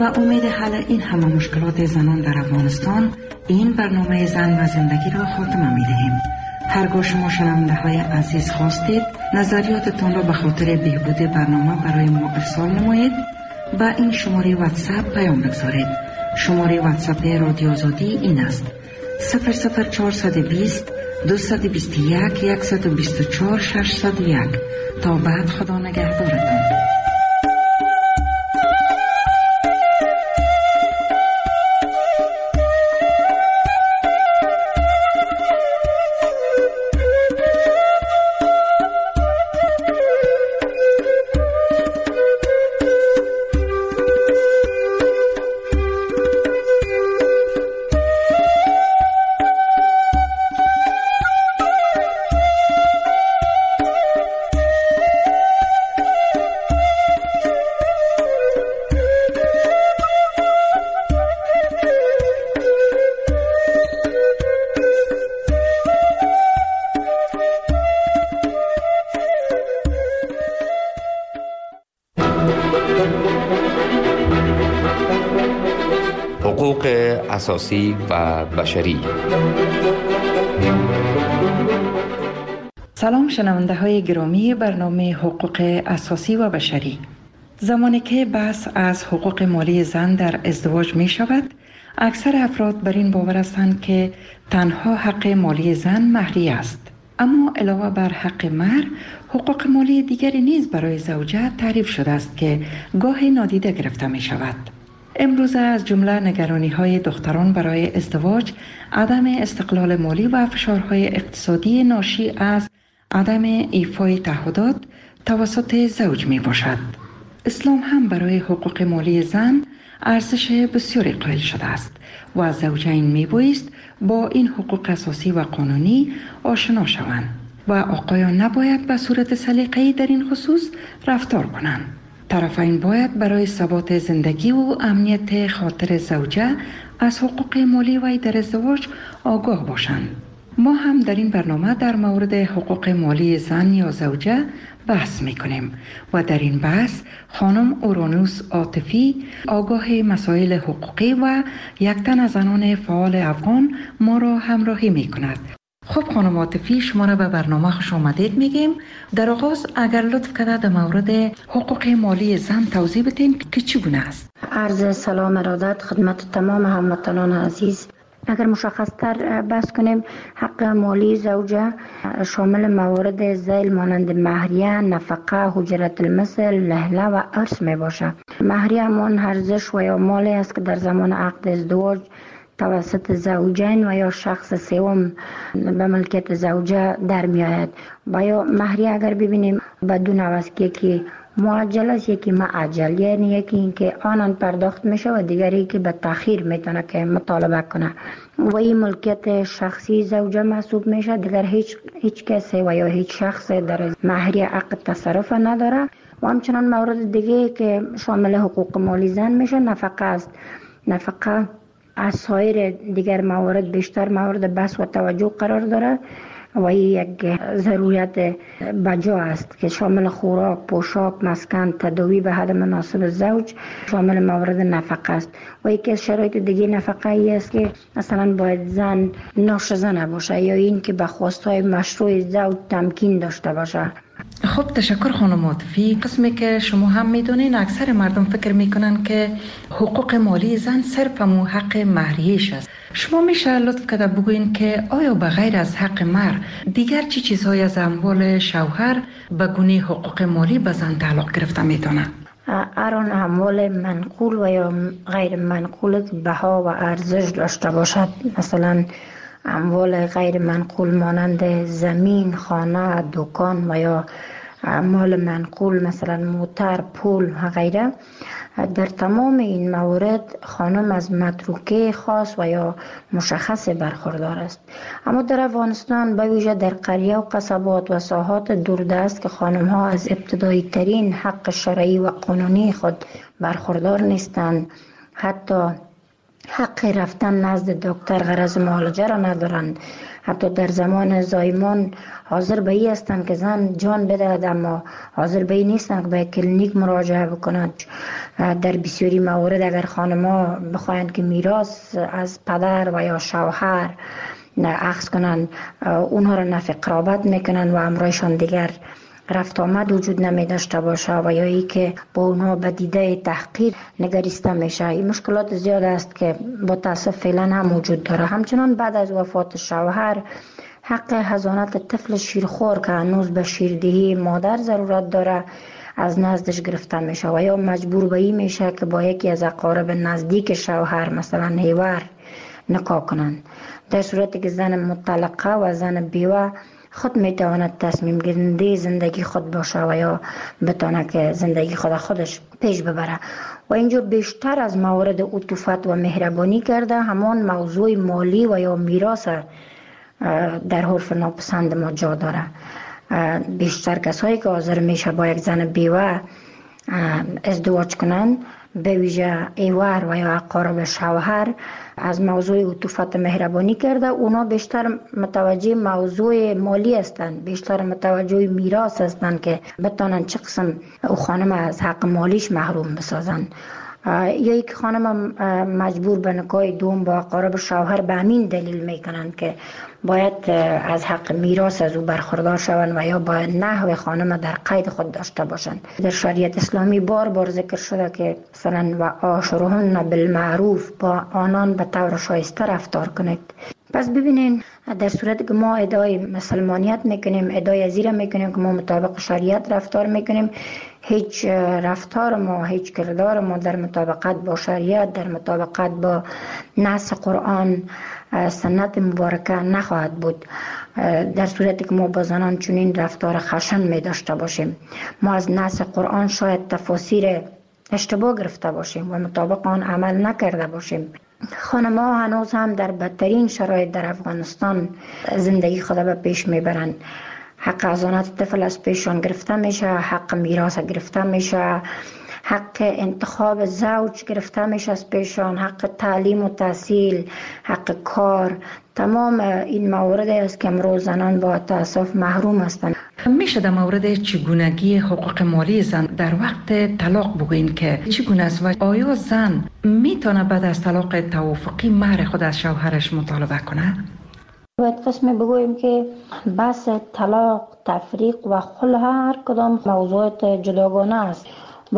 با امید حل این همه مشکلات زنان در افغانستان این برنامه زن و زندگی را خاتمه می دهیم. هرگاه شما شنونده های عزیز خواستید نظریاتتان را به خاطر بهبود برنامه برای ما ارسال نمایید، با این شماره واتساپ پیام بگذارید. شماره واتساپ رادیو آزادی این است: صفر صفر چهارصد و بیست دویست و بیست و یک صد و بیست و چهار ششصد و یک. تا بعد خدا نگهدارتان. حقوق اساسی و بشری. سلام شنونده های گرامی برنامه حقوق اساسی و بشری. زمانی که بحث از حقوق مالی زن در ازدواج می شود، اکثر افراد بر این باور هستند که تنها حق مالی زن مهریه است. اما علاوه بر حق مهر، حقوق مالی دیگری نیز برای زوجه تعریف شده است که گاهی نادیده گرفته می شود. امروز از جمله نگرانی های دختران برای ازدواج، عدم استقلال مالی و فشارهای اقتصادی ناشی از عدم ایفای تعهدات توسط زوج می باشد. اسلام هم برای حقوق مالی زن ارزش بسیاری قائل شده است و زوجین می بایست با این حقوق اساسی و قانونی آشنا شوند و آقایان نباید به صورت سلیقه‌ای در این خصوص رفتار کنند. طرفین باید برای ثبات زندگی و امنیت خاطر زوجه از حقوق مالی وی در ازدواج آگاه باشند. ما هم در این برنامه در مورد حقوق مالی زن یا زوجه بحث میکنیم و در این بحث خانم اورانوس عاطفی، آگاه مسائل حقوقی و یک تن از زنان فعال افغان ما را همراهی میکند. خب خانم عاطفی، شما را به برنامه خوش آمدید میگیم. در آغاز اگر لطف کرده در مورد حقوق مالی زن توضیح بدین که چگونه است. عرض سلام ارادت خدمت تمام هموطنان عزیز. اگر مشخص تر بحث کنیم، حق مالی زوجه شامل موارد ذیل مانند مهریه، نفقه، حجرت المثل، لهله و ارث می باشه. مهریه همان ارزش و یا مالی است که در زمان عقد ازدواج توسط زوجین و یا شخص سوم به ملکیت زوجه در می آید. و یا مهریه اگر ببینیم بدون عوض که یکی معجل است یکی معجل، یعنی یکی این که آنان پرداخت میشه و دیگری که به تأخیر میتونه که مطالبه کنه و این ملکیت شخصی زوجه محسوب میشه. دیگر هیچ هیچ کسی و یا هیچ شخص در مهریه عقد تصرف نداره. و همچنان مورد دیگه که شامل حقوق مالی زن میشه نفقه است. نفقه از سایر دیگر موارد بیشتر مورد بحث و توجه قرار داره و این یک ضرورت بجا است که شامل خوراک، پوشاک، مسکن، تداوی به حد مناسب زوج شامل موارد نفقه است. و یکی از شرایط دیگه نفقه ای است که مثلا باید زن ناشزه نباشه یا این که به خواستهای مشروع زوج تمکین داشته باشه. خب تشکر خانم عاطفی. قسمی که شما هم میدونین اکثر مردم فکر میکنن که حقوق مالی زن صرف مو حق مهریش است. شما میشه لطف کرده بگوین که آیا بغیر از حق مهر دیگر چی چیزهای از اموال شوهر به گونه حقوق مالی به زن تعلق گرفته میتونه؟ هر اموال منقول و یا غیر منقول بها و ارزش داشته باشد، مثلا اموال غیر منقول مانند زمین، خانه، دکان و یا مال منقول مثلا موتر، پول و غیره، در تمام این موارد خانم از متروکه خاص و یا مشخص برخوردار است. اما در افغانستان به ویژه در قریه و قصبات و ساحات دوردست که خانم ها از ابتدایی ترین حق شرعی و قانونی خود برخوردار نیستند، حتی حق رفتن نزد دکتر غرض معالجه را ندارند. حتی در زمان زایمان حاضر به ای هستند که زن جان بدهد، اما حاضر به ای نیستند که به کلینیک مراجعه بکنند. در بسیاری موارد اگر خانم‌ها بخواهند که میراث از پدر و یا شوهر اخذ کنند، اونها را نفی قرابت میکنند و امرایشان دیگر رفت آمد وجود نمی داشته باشه و یا ای که با اونها به دیده تحقیر نگریسته میشه. این مشکلات زیاد است که با تاسف فعلا هم وجود داره. همچنان بعد از وفات شوهر حق حضانت طفل شیرخوار که هنوز به شیردهی مادر ضرورت داره از نزدش گرفته میشه و یا مجبور به این میشه که با یکی از اقارب نزدیک شوهر مثلا هیور نکاح کنند. در صورتی که زن مطلقه و زن بیوه خود میتواند تصمیم گیرنده زندگی خود باشه و یا بتونه که زندگی خود خودش پیش ببره. و اینجا بیشتر از موارد عطوفت و مهربانی کرده همان موضوع مالی و یا میراث در حرف ناپسند ما جا داره. بیشتر کسایی که حاضر میشه با یک زن بیوه ازدواج کنند، به ویژه ایوار و یا اقارب شوهر، از موضوع عطوفت مهربانی کرده. اونا بیشتر متوجه موضوع مالی هستند، بیشتر متوجه میراث هستند که بتانن چه قسم او خانم از حق مالیش محروم بسازن. یا یک خانم مجبور به نکاح دوم با اقارب شوهر به همین دلیل میکنند که باید از حق میراث از او برخوردار شوند و یا باید نحو خانم در قید خود داشته باشند. در شریعت اسلامی بار بار ذکر شده که مثلا و عاشرهن بالمعروف، با آنان به طور شایسته رفتار کنید. پس ببینین در صورتی که ما ادعای مسلمانیت میکنیم، ادعای ازیره میکنیم که ما مطابق شریعت رفتار میکنیم، هیچ رفتار ما، هیچ کردار ما در مطابقت با شریعت، در مطابقت با نص قرآن سنت مبارکه نخواهد بود. در صورتی که ما با زنان چنین رفتار خشن می داشته باشیم، ما از نص قرآن شاید تفاسیر اشتباه گرفته باشیم و مطابق آن عمل نکرده باشیم. خانم‌ها هنوز هم در بدترین شرایط در افغانستان زندگی خود به پیش میبرند. حق حضانت طفل از پیشان گرفته میشه، حق میراث گرفته میشه، حق انتخاب زوج گرفته میشه از پیشان، حق تعلیم و تحصیل، حق کار. تمام این موارد است که امروز زنان با تاسف محروم هستند. میشه در مورد چگونگی حقوق مالی زن در وقت طلاق بگوین که چگونه است و آیا زن میتونه بعد از طلاق توافقی مهر خود از شوهرش مطالبه کنه؟ باید قسم بگوییم که بحث طلاق، تفریق و خلع هر کدام موضوعات جداگانه است و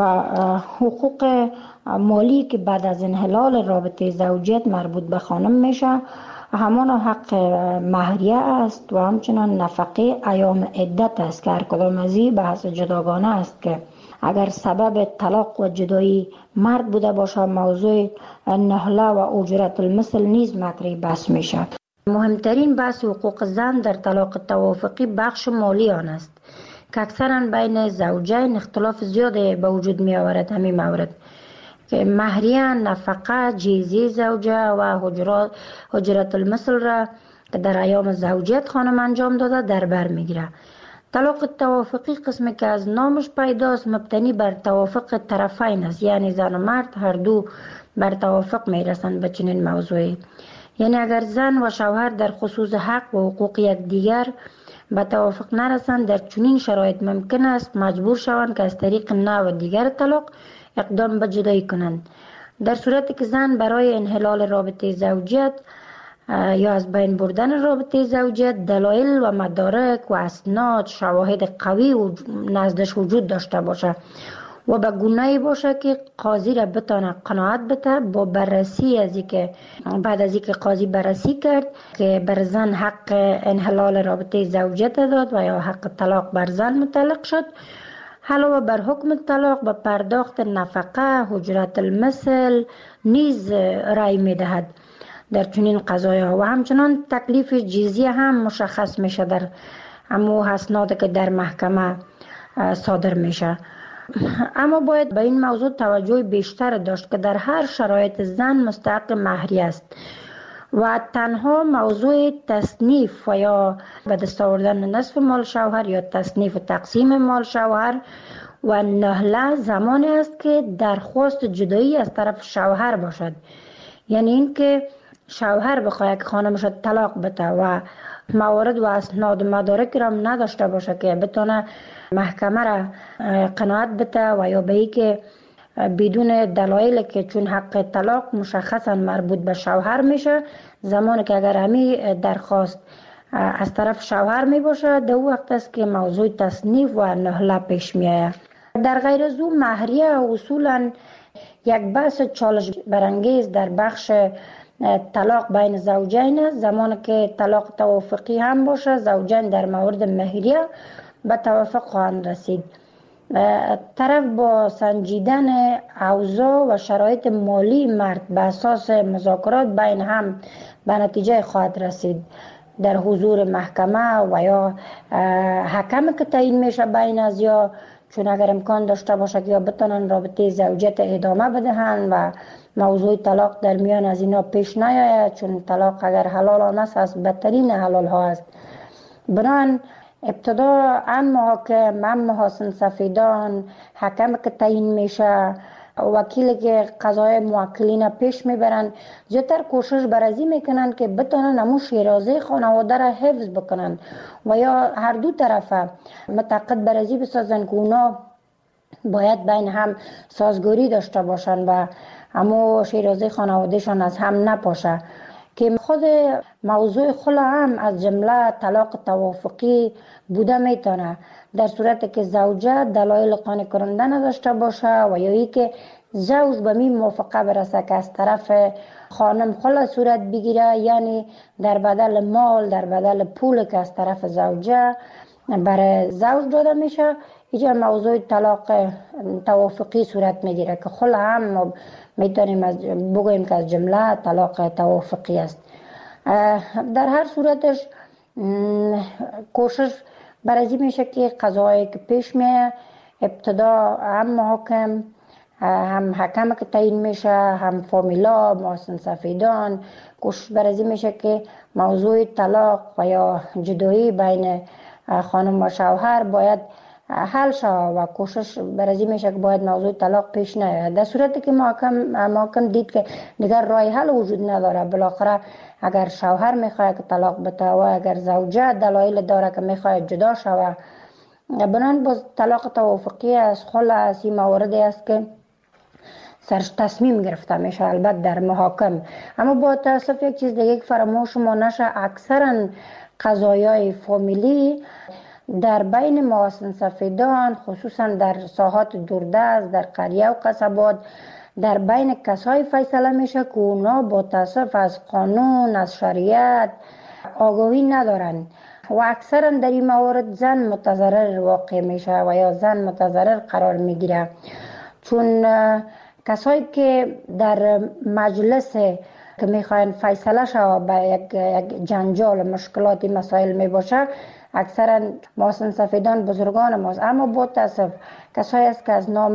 حقوق مالی که بعد از انحلال رابطه زوجیت مربوط به خانم میشه همان حق مهریه است و همچنان نفقه ایام عدت است که هر کدام از این بحث جداگانه است که اگر سبب طلاق و جدایی مرد بوده باشه موضوع نهله و اجرت المثل نیز مطرح بحث میشه. مهمترین بحث حقوق زن در طلاق توافقی بخش مالی آن است که اکثرا بین زوجین اختلاف زیاد به وجود می آورد. همین مورد که مهریه، نفقه، جیزی زوجه و حجرات حجرت المثل را که در ایام زوجیت خانم انجام داده در بر می گیره. طلاق توافقی قسمی که از نامش پیداست مبتنی بر توافق طرفین است، یعنی زن و مرد هر دو بر توافق می رسند به چنین موضوعی. یعنی اگر زن و شوهر در خصوص حق و حقوق یکدیگر به توافق نرسند، در چنین شرایط ممکن است مجبور شوند که از طریق نوع دیگر طلاق اقدام به جدایی کنند. در صورتی که زن برای انحلال رابطه زوجیت یا از بین بردن رابطه زوجیت دلایل و مدارک و اسناد، شواهد قوی و نزدش وجود داشته باشه و به گونه‌ای باشه که قاضی را بتونه قناعت بده با بررسی از اینکه بعد از اینکه قاضی بررسی کرد که بر زن حق انحلال رابطه زوجیت داد و یا حق طلاق بر زن متعلق شد، علاوه بر حکم طلاق به پرداخت نفقه، حجرت المثل نیز رأی میدهد در چنین قضایا و همچنان تکلیف جزیه هم مشخص میشه در امو اسناد که در محکمه صادر میشه. اما باید به این موضوع توجه بیشتر داشت که در هر شرایط زن مستحق مهریه است و تنها موضوع تصنیف و یا به دست آوردن نصف مال شوهر یا تصنیف و تقسیم مال شوهر و نهله زمانی است که درخواست جدایی از طرف شوهر باشد. یعنی این که شوهر بخواد که خانمش طلاق بده و موارد و اسناد و مدارک را نداشته باشه که بتونه محکمه را قناعت بده و یا به ای که بدون دلایل که چون حق طلاق مشخصا مربوط به شوهر میشه، زمانی که اگر همی درخواست از طرف شوهر می باشه در وقت است که موضوع تصنیف و نهله پیش می آید. در غیر از او مهریه اصولا یک بحث چالش برانگیز در بخش طلاق بین زوجین است. زمانی که طلاق توافقی هم باشه، زوجین در مورد مهریه به توافق خواهند رسید. طرف با سنجیدن اوضاع و شرایط مالی مرد به اساس مذاکرات بین هم به نتیجه خواهد رسید در حضور محکمه و یا حکم که تعیین میشه بین از یا، چون اگر امکان داشته باشه که یا بتونن رابطه زوجیت ادامه بدهن و موضوع طلاق در میان از اینا پیش نیاید، چون طلاق اگر حلال آن است از بدترین حلال ها است. بنان ابتدا ام محاکم، ام محاسن سفیدان، حکم که تعیین میشه، وکیلی که قضای موکلین پیش میبرن، زیادتر کوشش برازی میکنن که بتونن همون شیرازه خانواده را حفظ بکنن و یا هر دو طرفه متعاقد برازی بسازن که اونا باید بین هم سازگاری داشته باشن و همون شیرازه خانوادهشان از هم نپاشه. که خود موضوع خلا هم از جمله طلاق توافقی بوده میتونه در صورتی که زوجه دلایل قانع کننده نداشته باشه و یا ای که زوج به می موافقه برسه که از طرف خانم خلا صورت بگیره، یعنی در بدل مال، در بدل پول که از طرف زوجه برای زوج داده میشه، اینجا موضوع طلاق توافقی صورت میگیره که خلا هم میتونیم از بگوییم که از جمله طلاق توافقی است. در هر صورتش کوشش برازی میشه که قضایی که پیش میه ابتدا هم محاکم، هم حکم که تعیین میشه، هم فامیلا، محاسن سفیدان، کوشش برازی میشه که موضوع طلاق و یا جدایی بین خانم و شوهر باید حل شود و کوشش برازی میشه که باید موضوع طلاق پیش نیاید. در صورتی که محاکم محاکم دید که دیگر راه حل وجود نداره، بالاخره اگر شوهر میخواد که طلاق بده و اگر زوجه دلایل داره که میخواد جدا شود، بنان باز طلاق توافقی از خلا از این مواردی است که سرش تصمیم گرفته میشه البته در محاکم. اما با تاسف یک چیز دیگه فراموش ما نشه، اکثرا قضایای فامیلی در بین محاسن سفیدان، خصوصا در ساحات دوردست، در قریه و قصبات، در بین کسای فیصله میشه که اونا با تاسف از قانون، از شریعت آگاهی ندارن و اکثرا در این موارد زن متضرر واقع میشه و یا زن متضرر قرار میگیره، چون کسایی که در مجلس که میخواین فیصله شود به یک, یک جنجال مشکلاتی مسائل میباشه، اکثرا محاسن سفیدان بزرگان ماست. اما با تاسف کسایی است که از نام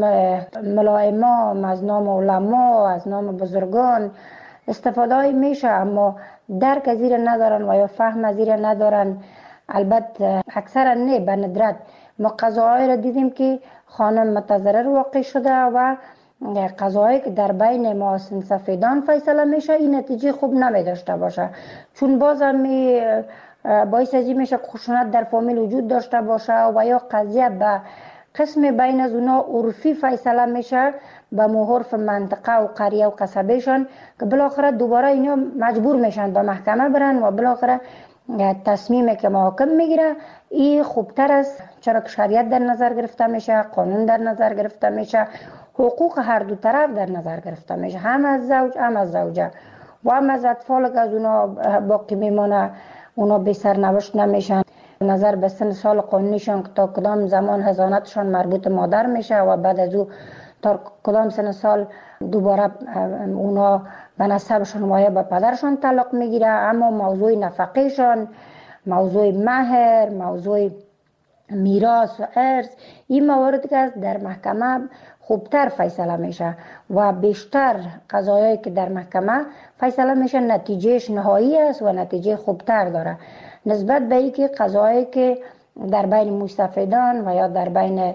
ملائمام، از نام علما، از نام بزرگان استفاده میشه اما درک از زیر ندارن و یا فهم از زیر ندارن. البته اکثرا نه، به ندرت ما قضاهای را دیدیم که خانم متضرر واقع شده و قضاهایی که در بین محاسن سفیدان فیصله میشه این نتیجه خوب نمی داشته باشه، چون باز هم می باعث ازی میشه خشونت در فامیل وجود داشته باشه و یا قضیه به قسم بین از اونا عرفی فیصله میشه به محرف منطقه و قریه و قصبهشان که بالاخره دوباره اینا مجبور میشن به محکمه برن و بالاخره تصمیمی که محاکم میگیره این خوبتر است، چرا که شریعت در نظر گرفته میشه، قانون در نظر گرفته میشه، حقوق هر دو طرف در نظر گرفته میشه، هم از زوج هم از زوجه و هم از اطفال که از اونا باقی میمونه، اونا بی سرنوشت نمیشن. نظر به سن سال قانونیشان که تا کدام زمان حضانتشان مربوط مادر میشه و بعد از او تا کدام سن سال دوباره اونا به نسبشان و به پدرشان تعلق میگیره. اما موضوع نفقهشان، موضوع مهر، موضوع میراث و ارث، این مواردی که در محکمه خوبتر فیصله میشه و بیشتر قضایایی که در محکمه فیصله میشه نتیجهش نهایی است و نتیجه خوبتر داره نسبت به اینکه قضایایی که در بین مستفیدان و یا در بین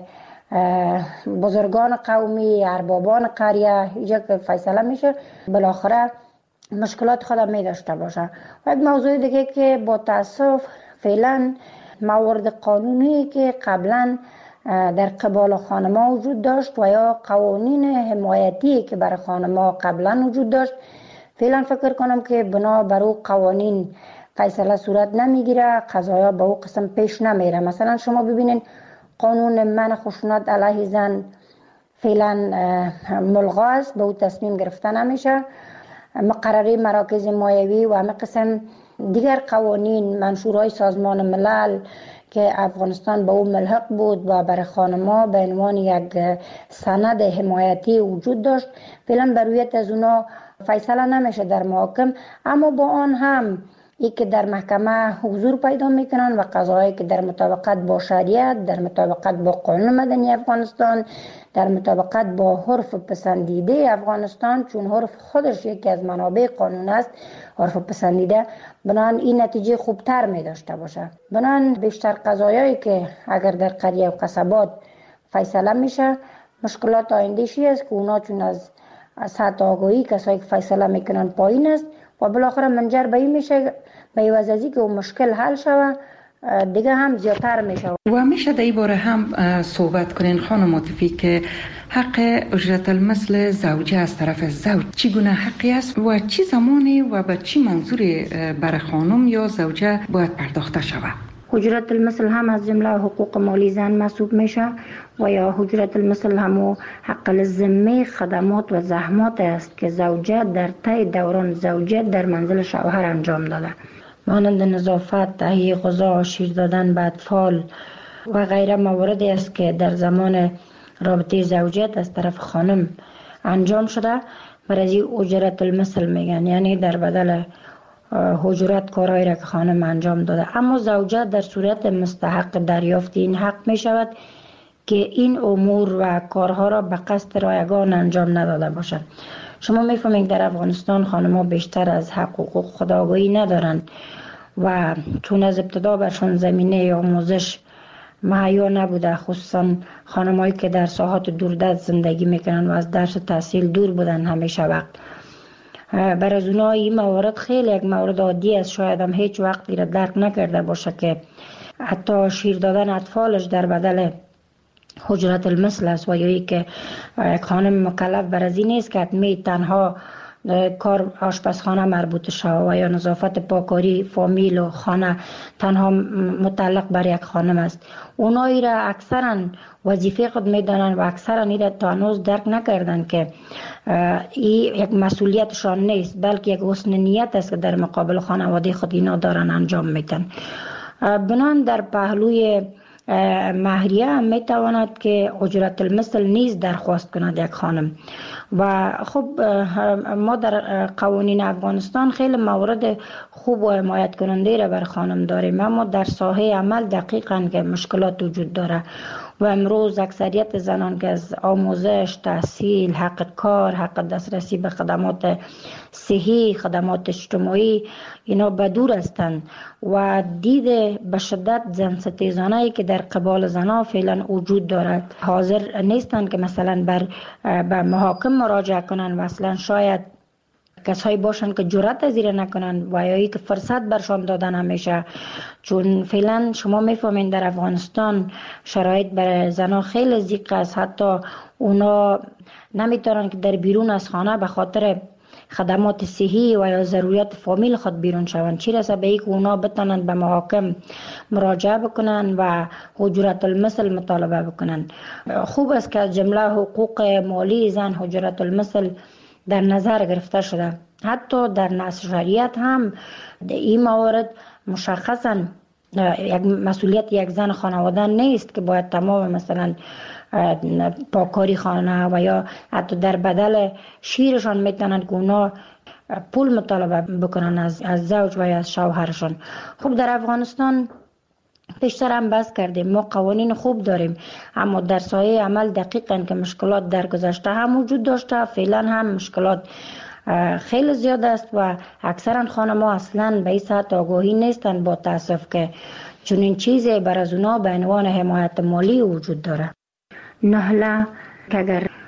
بزرگان قومی، اربابان قریه اینجا که فیصله میشه بالاخره مشکلات خود می داشته باشه. و یک موضوع دیگه که با تاسف فعلا موارد قانونی که قبلا در قبال خانم‌ها وجود داشت و یا قوانین حمایتی که برای خانم‌ها قبلا وجود داشت، فعلا فکر کنم که بنا بر او قوانین فیصله صورت نمیگیره، قضایا به او قسم پیش نمیره. مثلا شما ببینید قانون منع خشونت علیه زن فعلا ملغا است، به او تصمیم گرفته نمیشه. مقرره مراکز مایوی و همه قسم دیگر قوانین منشورهای سازمان ملل که افغانستان به او ملحق بود و برای خانم‌ها به عنوان یک سند حمایتی وجود داشت، فعلا بر روی از اونا فیصله نمیشه در محاکم. اما با آن هم ای که در محکمه حضور پیدا میکنن و قضایی که در مطابقت با شریعت، در مطابقت با قانون مدنی افغانستان، در مطابقت با عرف پسندیده افغانستان، چون عرف خودش یکی از منابع قانون است، عرف پسندیده، بنان این نتیجه خوبتر می داشته باشه. بنان بیشتر قضایایی که اگر در قریه و قصبات فیصله میشه، مشکلات آینده‌شی است که اونا چون از سطح آگاهی کسایی که فیصله میکنن پایین است و بالاخره منجر به این میشه به وجزی که اون مشکل حل شود، دیگه هم زیادتر میشه. و میشه در این باره هم صحبت کنین خانم عاطفی که حق اجرت المثل زوجه از طرف زوج چگونه حقی است و چی زمانی و به چی منظوری برای خانم یا زوجه باید پرداخته شود؟ اجرت المثل هم از جمله حقوق مالی زن محسوب میشه و یا اجرت المثل هم حق الذمه خدمات و زحمات است که زوجه در طی دوران زوجیت در منزل شوهر انجام داده، مانند نظافت، تهیه غذا، شیر دادن به اطفال و غیره مواردی است که در زمان رابطه زوجیت از طرف خانم انجام شده. برای اجرت المثل میگن، یعنی در بدل اجرت کارهایی را که خانم انجام داده. اما زوجه در صورت مستحق دریافت این حق می شود که این امور و کارها را به قصد رایگان انجام نداده باشد. شما میفهمید در افغانستان خانم‌ها بیشتر از حق و حقوق خود آگاهی ندارند و چون از ابتدا برشان زمینه آموزش مهیا نبوده، خصوصا خانم‌هایی که در ساحات دوردست زندگی میکنن و از درس و تحصیل دور بودن همیشه وقت، برای از اونها این موارد خیلی یک مورد عادی است. شاید هم هیچ وقت را درک نکرده باشه که حتی شیر دادن اطفالش در بدل اجرت المثل است و یا ای که یک خانم مکلف بر از این نیست که حتمی تنها کار آشپزخانه مربوط شود و یا نظافت پاکاری فامیل و خانه تنها متعلق بر یک خانم است. اونایی را اکثرا وظیفه خود میدانند و اکثرا این را تا هنوز درک نکردن که این یک مسئولیتشان نیست، بلکه یک حسن نیت است که در مقابل خانواده خود اینا دارن انجام میدن. بنان در پهلوی مهریه میتواند که اجرت المثل نیز درخواست کند یک خانم. و خب ما در قوانین افغانستان خیلی موارد خوب و حمایت کننده را بر خانم داریم، اما در ساحه عمل دقیقاً که مشکلات وجود داره و امروز اکثریت زنان که از آموزش، تحصیل، حق کار، حق دسترسی به خدمات صحی، خدمات اجتماعی اینا بدور هستند و دید به شدت زن ستیزانه‌ای که در قبال زنها فعلا وجود دارد حاضر نیستند که مثلا بر به محاکم مراجعه کنند و اصلا شاید کسایی باشن که جرأت از این نکنن و یا که فرصت برشان داده نمیشه، چون فعلا شما میفهمین در افغانستان شرایط برای زنها خیلی ضیق است. حتی اونا نمیتونن که در بیرون از خانه به خاطر خدمات صحی و یا ضروریات فامیل خود بیرون شوند، چی رسه به اینکه اونا بتونن به محاکم مراجعه بکنن و اجرت المثل مطالبه بکنن. خوب است که از جمله حقوق مالی زن اجرت المثل در نظر گرفته شده. حتی در نص شریعت هم این موارد مشخصا یک مسئولیت یک زن خانواده نیست که باید تمام مثلا پاکاری خانه و یا حتی در بدل شیرشان میتونن که اونا پول مطالبه بکنن از, از زوج و یا از شوهرشان. خب در افغانستان پیشتر هم بحث کردیم، ما قوانین خوب داریم، اما در سایه عمل دقیقاً که مشکلات در گذشته هم وجود داشته، فعلا هم مشکلات خیلی زیاد است و اکثرا خانم‌ها اصلاً به این سطح آگاهی نیستند با تاسف که چنین چیزی بر از اونا به عنوان حمایت مالی وجود داره. نهله که اگر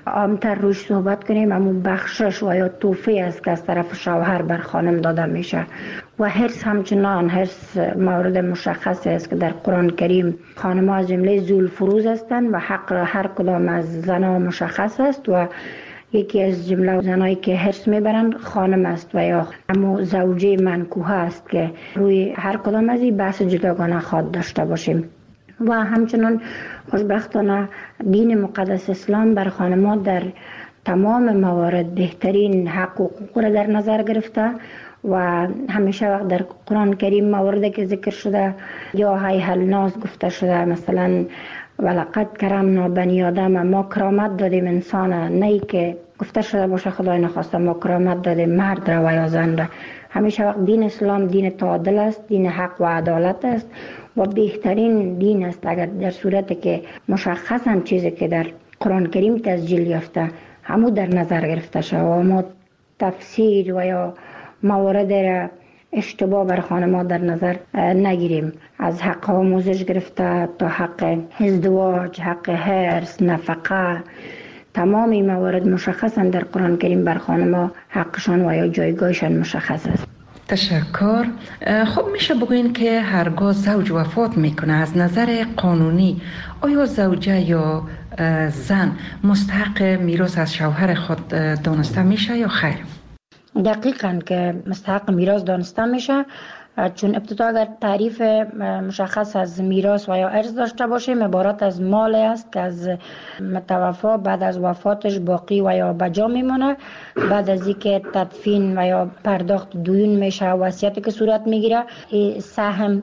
عامتر روش صحبت کنیم، اما بخشش و یا توفی است که از طرف شوهر بر خانم داده میشه. و حرص همچنان حرص مورد مشخص است که در قرآن کریم خانم ها از جمله ذوالفروز هستند و حق هر کدام از زنها مشخص است و یکی از جمله زنایی که حرص میبرند خانم است و یا اما زوجه منکوحه است که روی هر کدام از این بحث جداگانه خواد داشته باشیم. و همچنان خوشبختانه دین مقدس اسلام بر خانم‌ها در تمام موارد بهترین حق و حقوق را در نظر گرفته و همیشه وقت در قرآن کریم مواردی که ذکر شده یا هی الناس گفته شده، مثلا ولقد کرمنا بنی آدم، ما کرامت دادیم انسان، نه که گفته شده باشه خدای نخواسته ما کرامت دادیم مرد را و یا زن را. همیشه وقت دین اسلام دین تعادل است، دین حق و عدالت است و بهترین دین است اگر در صورتی که مشخصا چیزی که در قرآن کریم تسجیل یافته همو در نظر گرفته شد و ما تفسیر و یا موارد را اشتباه بر خانم‌ها در نظر نگیریم، از حق آموزش گرفته تا حق ازدواج، حق حرص، نفقه، تمام این موارد مشخصا در قرآن کریم بر خانم‌ها حقشان و یا جایگاهشان مشخص است. تشکر. خب میشه بگوین که هرگاه زوج وفات میکنه از نظر قانونی آیا زوجه یا زن مستحق میراث از شوهر خود دانسته میشه یا خیر؟ دقیقاً که مستحق میراث دانسته میشه، چون ابتدا اگر تعریف مشخص از میراث و یا ارث داشته باشیم عبارت از مال است که از متوفا بعد از وفاتش باقی و یا بجا میمونه، بعد از اینکه تدفین و یا پرداخت دیون میشه وصیتی که صورت میگیره، سهم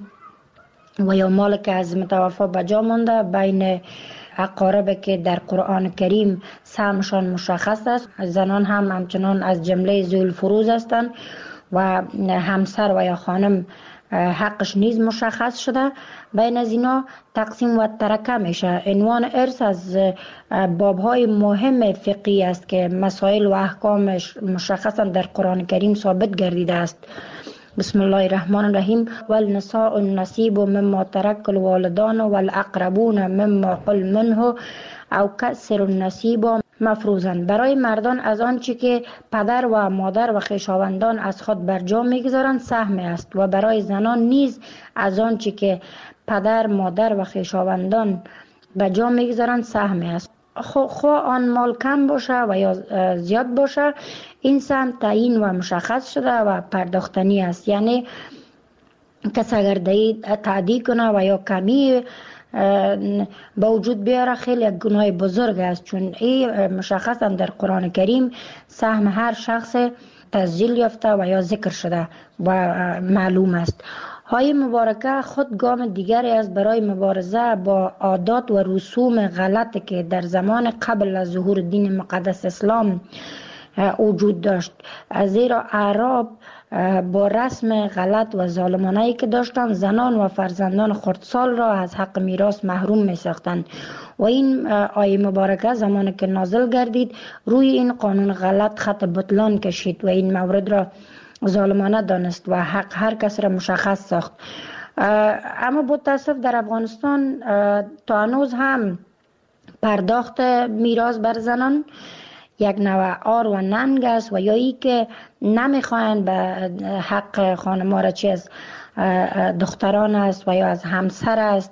و یا مال که از متوفا بجا مونده بین اقارب که در قرآن کریم سهمشان مشخص است. زنان هم همچنان از جمله ذوالفروز هستند و همسر و یا خانم حقش نیز مشخص شده. بین از اینا تقسیم و ترکه میشه. عنوان ارث از بابهای مهم فقهی است که مسائل و احکامش مشخصا در قرآن کریم ثابت گردیده است. بسم الله الرحمن الرحیم والنساء النصیب مما ترک الوالدان والاقربون مما قل منه او کسر النصیب مفروضاً. برای مردان از آنچه که پدر و مادر و خویشاوندان از خود بر جا میگذارند سهم است و برای زنان نیز از آنچه که پدر مادر و خویشاوندان بر جا میگذارند سهم است. خواه آن مال کم باشه و یا زیاد باشه این سهم تعیین و مشخص شده و پرداختنی است. یعنی کس اگر تعدی کنه و یا کمی با وجود بیاره خیلی یک گناه بزرگ است، چون این مشخصا در قرآن کریم سهم هر شخص تسجیل یافته و یا ذکر شده و معلوم است. های مبارکه خود گام دیگری است برای مبارزه با عادات و رسوم غلطی که در زمان قبل از ظهور دین مقدس اسلام وجود داشت، زیرا اعراب با رسم غلط و ظالمانه‌ای که داشتند زنان و فرزندان خردسال را از حق میراث محروم می ساختند و این آیه مبارکه زمانی که نازل گردید روی این قانون غلط خط بطلان کشید و این مورد را ظالمانه دانست و حق هر کس را مشخص ساخت. اما با تاسف در افغانستان تا هنوز هم پرداخت میراث بر زنان یک نوع آر و ننگ است و یا ای که نمیخواین به حق خانم‌ها را چی از دختران است و یا از همسر است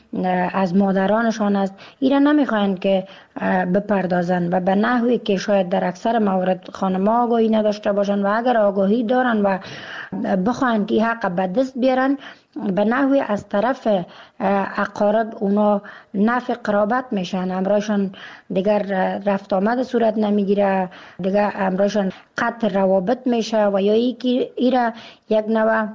از مادرانشان است اینا نمیخواین که بپردازن و به نحوی که شاید در اکثر موارد خانم‌ها آگاهی نداشته باشن و اگر آگاهی دارن و بخواین که حق به دست بیارن به نحوی از طرف اقارب اونا نفع قرابت میشن، امرایشان دیگر رفت آمد صورت نمیگیره، دیگر امرایشان قطع روابط میشه و یا ای که ایره یک نوع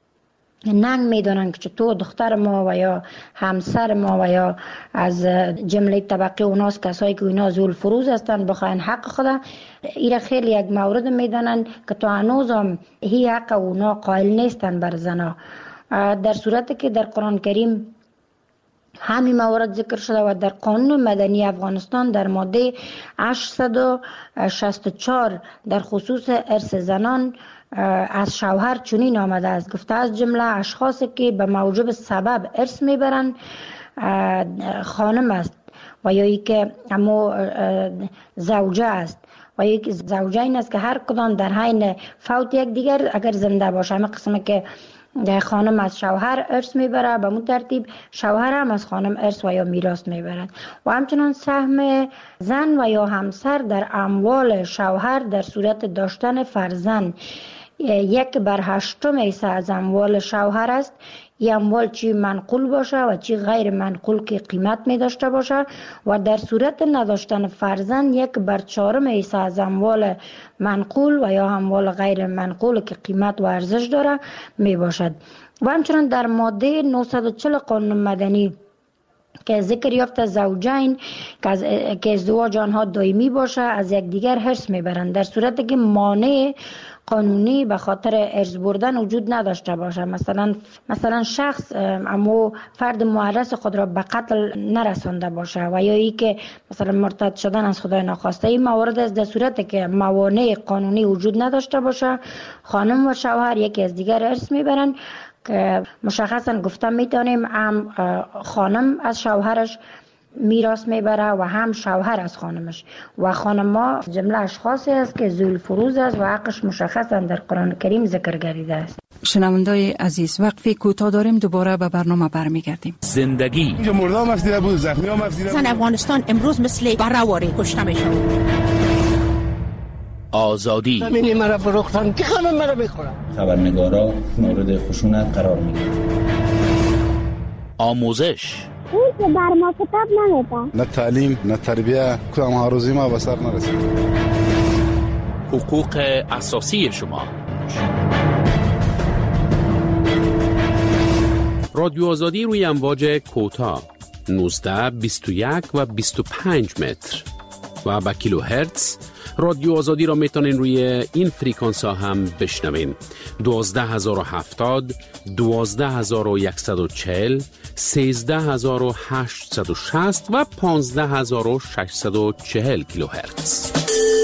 ننگ میدونن که چطور دختر ما و یا همسر ما و یا از جمله طبقه اوناست کسایی که اینا ذوالفروز هستن بخواین حق خدا ایره خیلی یک مورد میدونن که تو هنوز هم هی حق اونا قائل نیستن بر زنا، در صورتی که در قرآن کریم همین موارد ذکر شده و در قانون مدنی افغانستان در ماده هشتصد و شصت و چهار در خصوص ارث زنان از شوهر چنین آمده است، گفته از جمله اشخاصی که به موجب سبب ارث میبرند خانم است و یا ای که همو زوجه است و یک زوجه این است که هر کدام در حین فوت یک دیگر اگر زنده باشه، همه قسمه که خانم از شوهر ارث میبره به مون ترتیب شوهر هم از خانم ارث و یا میراث میبرد و همچنان سهم زن و یا همسر در اموال شوهر در صورت داشتن فرزند یک بر هشتم ایسه از اموال شوهر است. این اموال چی منقول باشه و چی غیر منقول که قیمت می داشته باشه و در صورت نداشتن فرزند یک بر چهارم ایسه از اموال منقول و یا اموال غیر منقول که قیمت و ارزش داره می باشد. و همچنان در ماده نهصد و چهل قانون مدنی که ذکر یافته زوجین که ازدواج آنها دائمی باشه از یک دیگر حرص میبرند در صورتی که مانع قانونی به خاطر ارث بردن وجود نداشته باشه. مثلا مثلا شخص اما فرد معرض خود را به قتل نرسانده باشه و یا ای که مثلا مرتد شدن از خدای ناخواسته. این موارد است در صورتی که موانع قانونی وجود نداشته باشه خانم و شوهر یکی از دیگر ارث میبرند که مشخصا گفته میتونیم هم خانم از شوهرش میراث میبره و هم شوهر از خانمش و خانما جمله اشخاصی است که ذوال فروض است و حقش مشخصا در قرآن کریم ذکر گردیده است. شنوندای عزیز وقفی کوتاه داریم، دوباره به برنامه برمیگردیم. زندگی اینجا مردم مفدیده بود، زخمی ها مفدیده بود. زن افغانستان امروز مثل برآوری کشته میشه. آزادی زمینی مرا فروختن که خانم مرا بخورم. خبرنگارا مورد خشونت قرار میگیرند. آموزش اون که بر ما کتاب نمیده، نه تعلیم نه تربیه، کدام ها روزی ما به سر نرسید. حقوق اساسی شما. رادیو آزادی روی امواج کوتاه نوزده، بیست و یک و بیست و پنج متر و با کیلو هرتز. رادیو آزادی را میتونین روی این فریکانس ها هم بشنوین. دوازده هزار و هفتاد، دوازده هزار و یکصد و چهل، سیزده هزار و هشتصد و شصت و پانزده هزار و ششصد و چهل کیلو هرتز.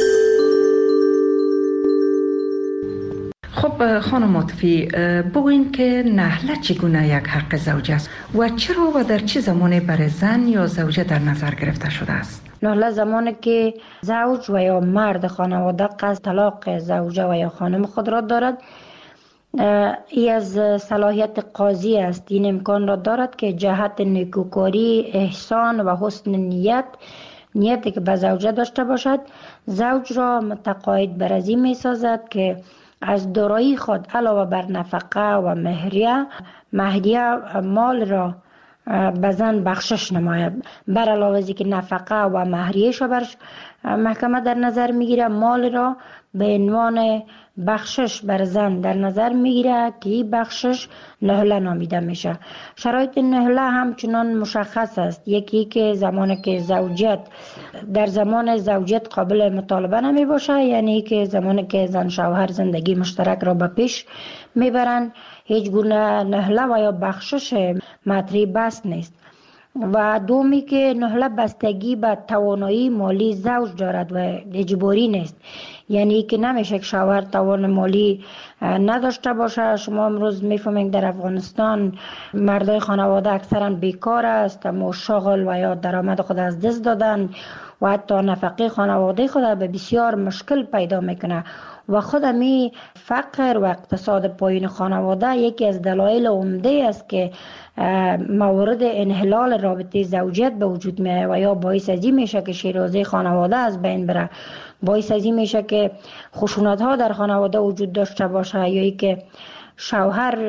خب خانم عاطفی، بگوین که نحله چگونه یک حق زوج است و چرا و در چه زمانی برای زن یا زوجه در نظر گرفته شده است؟ نحله زمانی که زوج و یا مرد خانواده قصد طلاق زوجه و یا خانم خود را دارد، ای از صلاحیت قاضی است. این امکان را دارد که جهت نیکوکاری، احسان و حسن نیت نیتی که به زوجه داشته باشد زوج را متقاعد بر از این می سازد که از دارایی خود علاوه بر نفقه و مهریه مهریه مال را به زن بخشش نماید. بر علاوه از که نفقه و مهریه‌اش را بر محکمه در نظر میگیره، مال را به عنوان بخشش بر زن در نظر میگیره که این بخشش نهله نامیده میشه. شرایط نهله همچنان مشخص است. یکی که زمانی که زوجیت در زمان زوجیت قابل مطالبه نمی باشه، یعنی که زمانی که زن شوهر زندگی مشترک را به پیش میبرن هیچ گونه نهله و یا بخشش مطرح بست نیست. و دومی که نهله بستگی به توانایی مالی زوج دارد و اجباری نیست، یعنی که نمیشه که شوهر توان مالی نداشته باشه. شما امروز میفهمید در افغانستان مردای خانواده اکثرا بیکار است، اما شغل و یا درآمد خود از دست دادن و حتی نفقه خانواده خود به بسیار مشکل پیدا میکنه و خود می فقر و اقتصاد پایین خانواده یکی از دلایل عمده است که موارد انحلال رابطه زوجیت به وجود میاد و یا باعث از این میشه که شیرازه خانواده از بین بره، باعث از این میشه که خشونت ها در خانواده وجود داشته باشه، یا ای که شوهر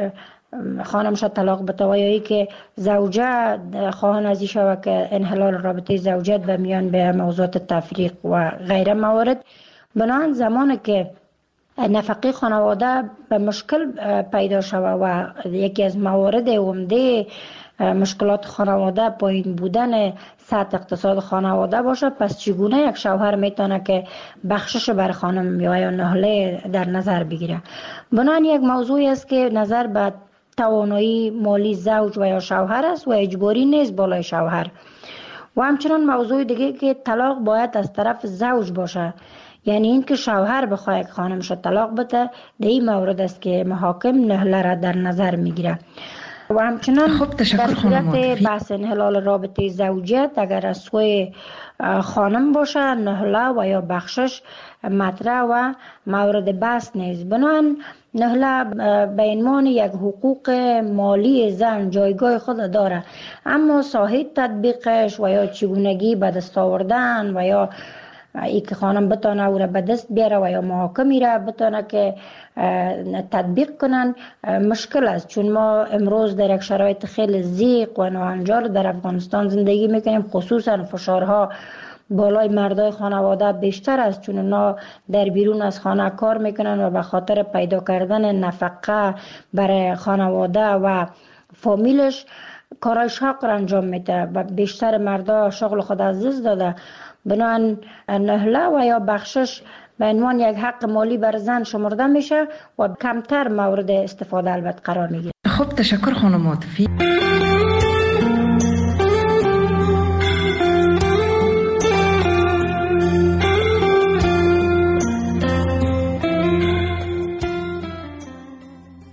خانمش طلاق بده و یا ای که زوجه خواهان از این شود که انحلال رابطه زوجیت به میان به موضوعات تفریق و غیره موارد. بنابراین زمانی که نفقه خانواده به مشکل پیدا شود و یکی از موارد عمده مشکلات خانواده پایین بودن سطح اقتصاد خانواده باشه، پس چگونه یک شوهر میتونه که بخشش بر خانم یا نهله در نظر بگیره؟ بنابراین یک موضوعی است که نظر به توانایی مالی زوج و یا شوهر است و اجباری نیست بالای شوهر. و همچنان موضوع دیگه که طلاق باید از طرف زوج باشه، یعنی این که شوهر بخواه که خانمش طلاق بده، در این مورد است که محاکم نهله را در نظر میگیره. و همچنان خب تشکر در خانم صورت بحث انحلال رابطه زوجیت اگر از سوی خانم باشه نهله و یا بخشش مطرح و مورد بحث نیست. بنابراین نهله به عنوان یک حقوق مالی زن جایگاه خود داره، اما ساحه تطبیقش و یا چگونگی به دست آوردن و یا ای که خانم بتانه او را به دست بیاره و یا محاکمی را بتانه که تطبیق کنن مشکل است، چون ما امروز در یک شرایط خیلی ضیق و ناهنجار در افغانستان زندگی میکنیم. خصوصا فشارها بالای مردای خانواده بیشتر است، چون اونا در بیرون از خانه کار میکنن و به خاطر پیدا کردن نفقه برای خانواده و فامیلش کارای شاق را انجام میده و بیشتر مردا شغل خود از دست داده. بنابراین نهله و یا بخشش به عنوان یک حق مالی بر زن شمرده میشه و کمتر مورد استفاده البته قرار میگیره. خب تشکر خانم عاطفی.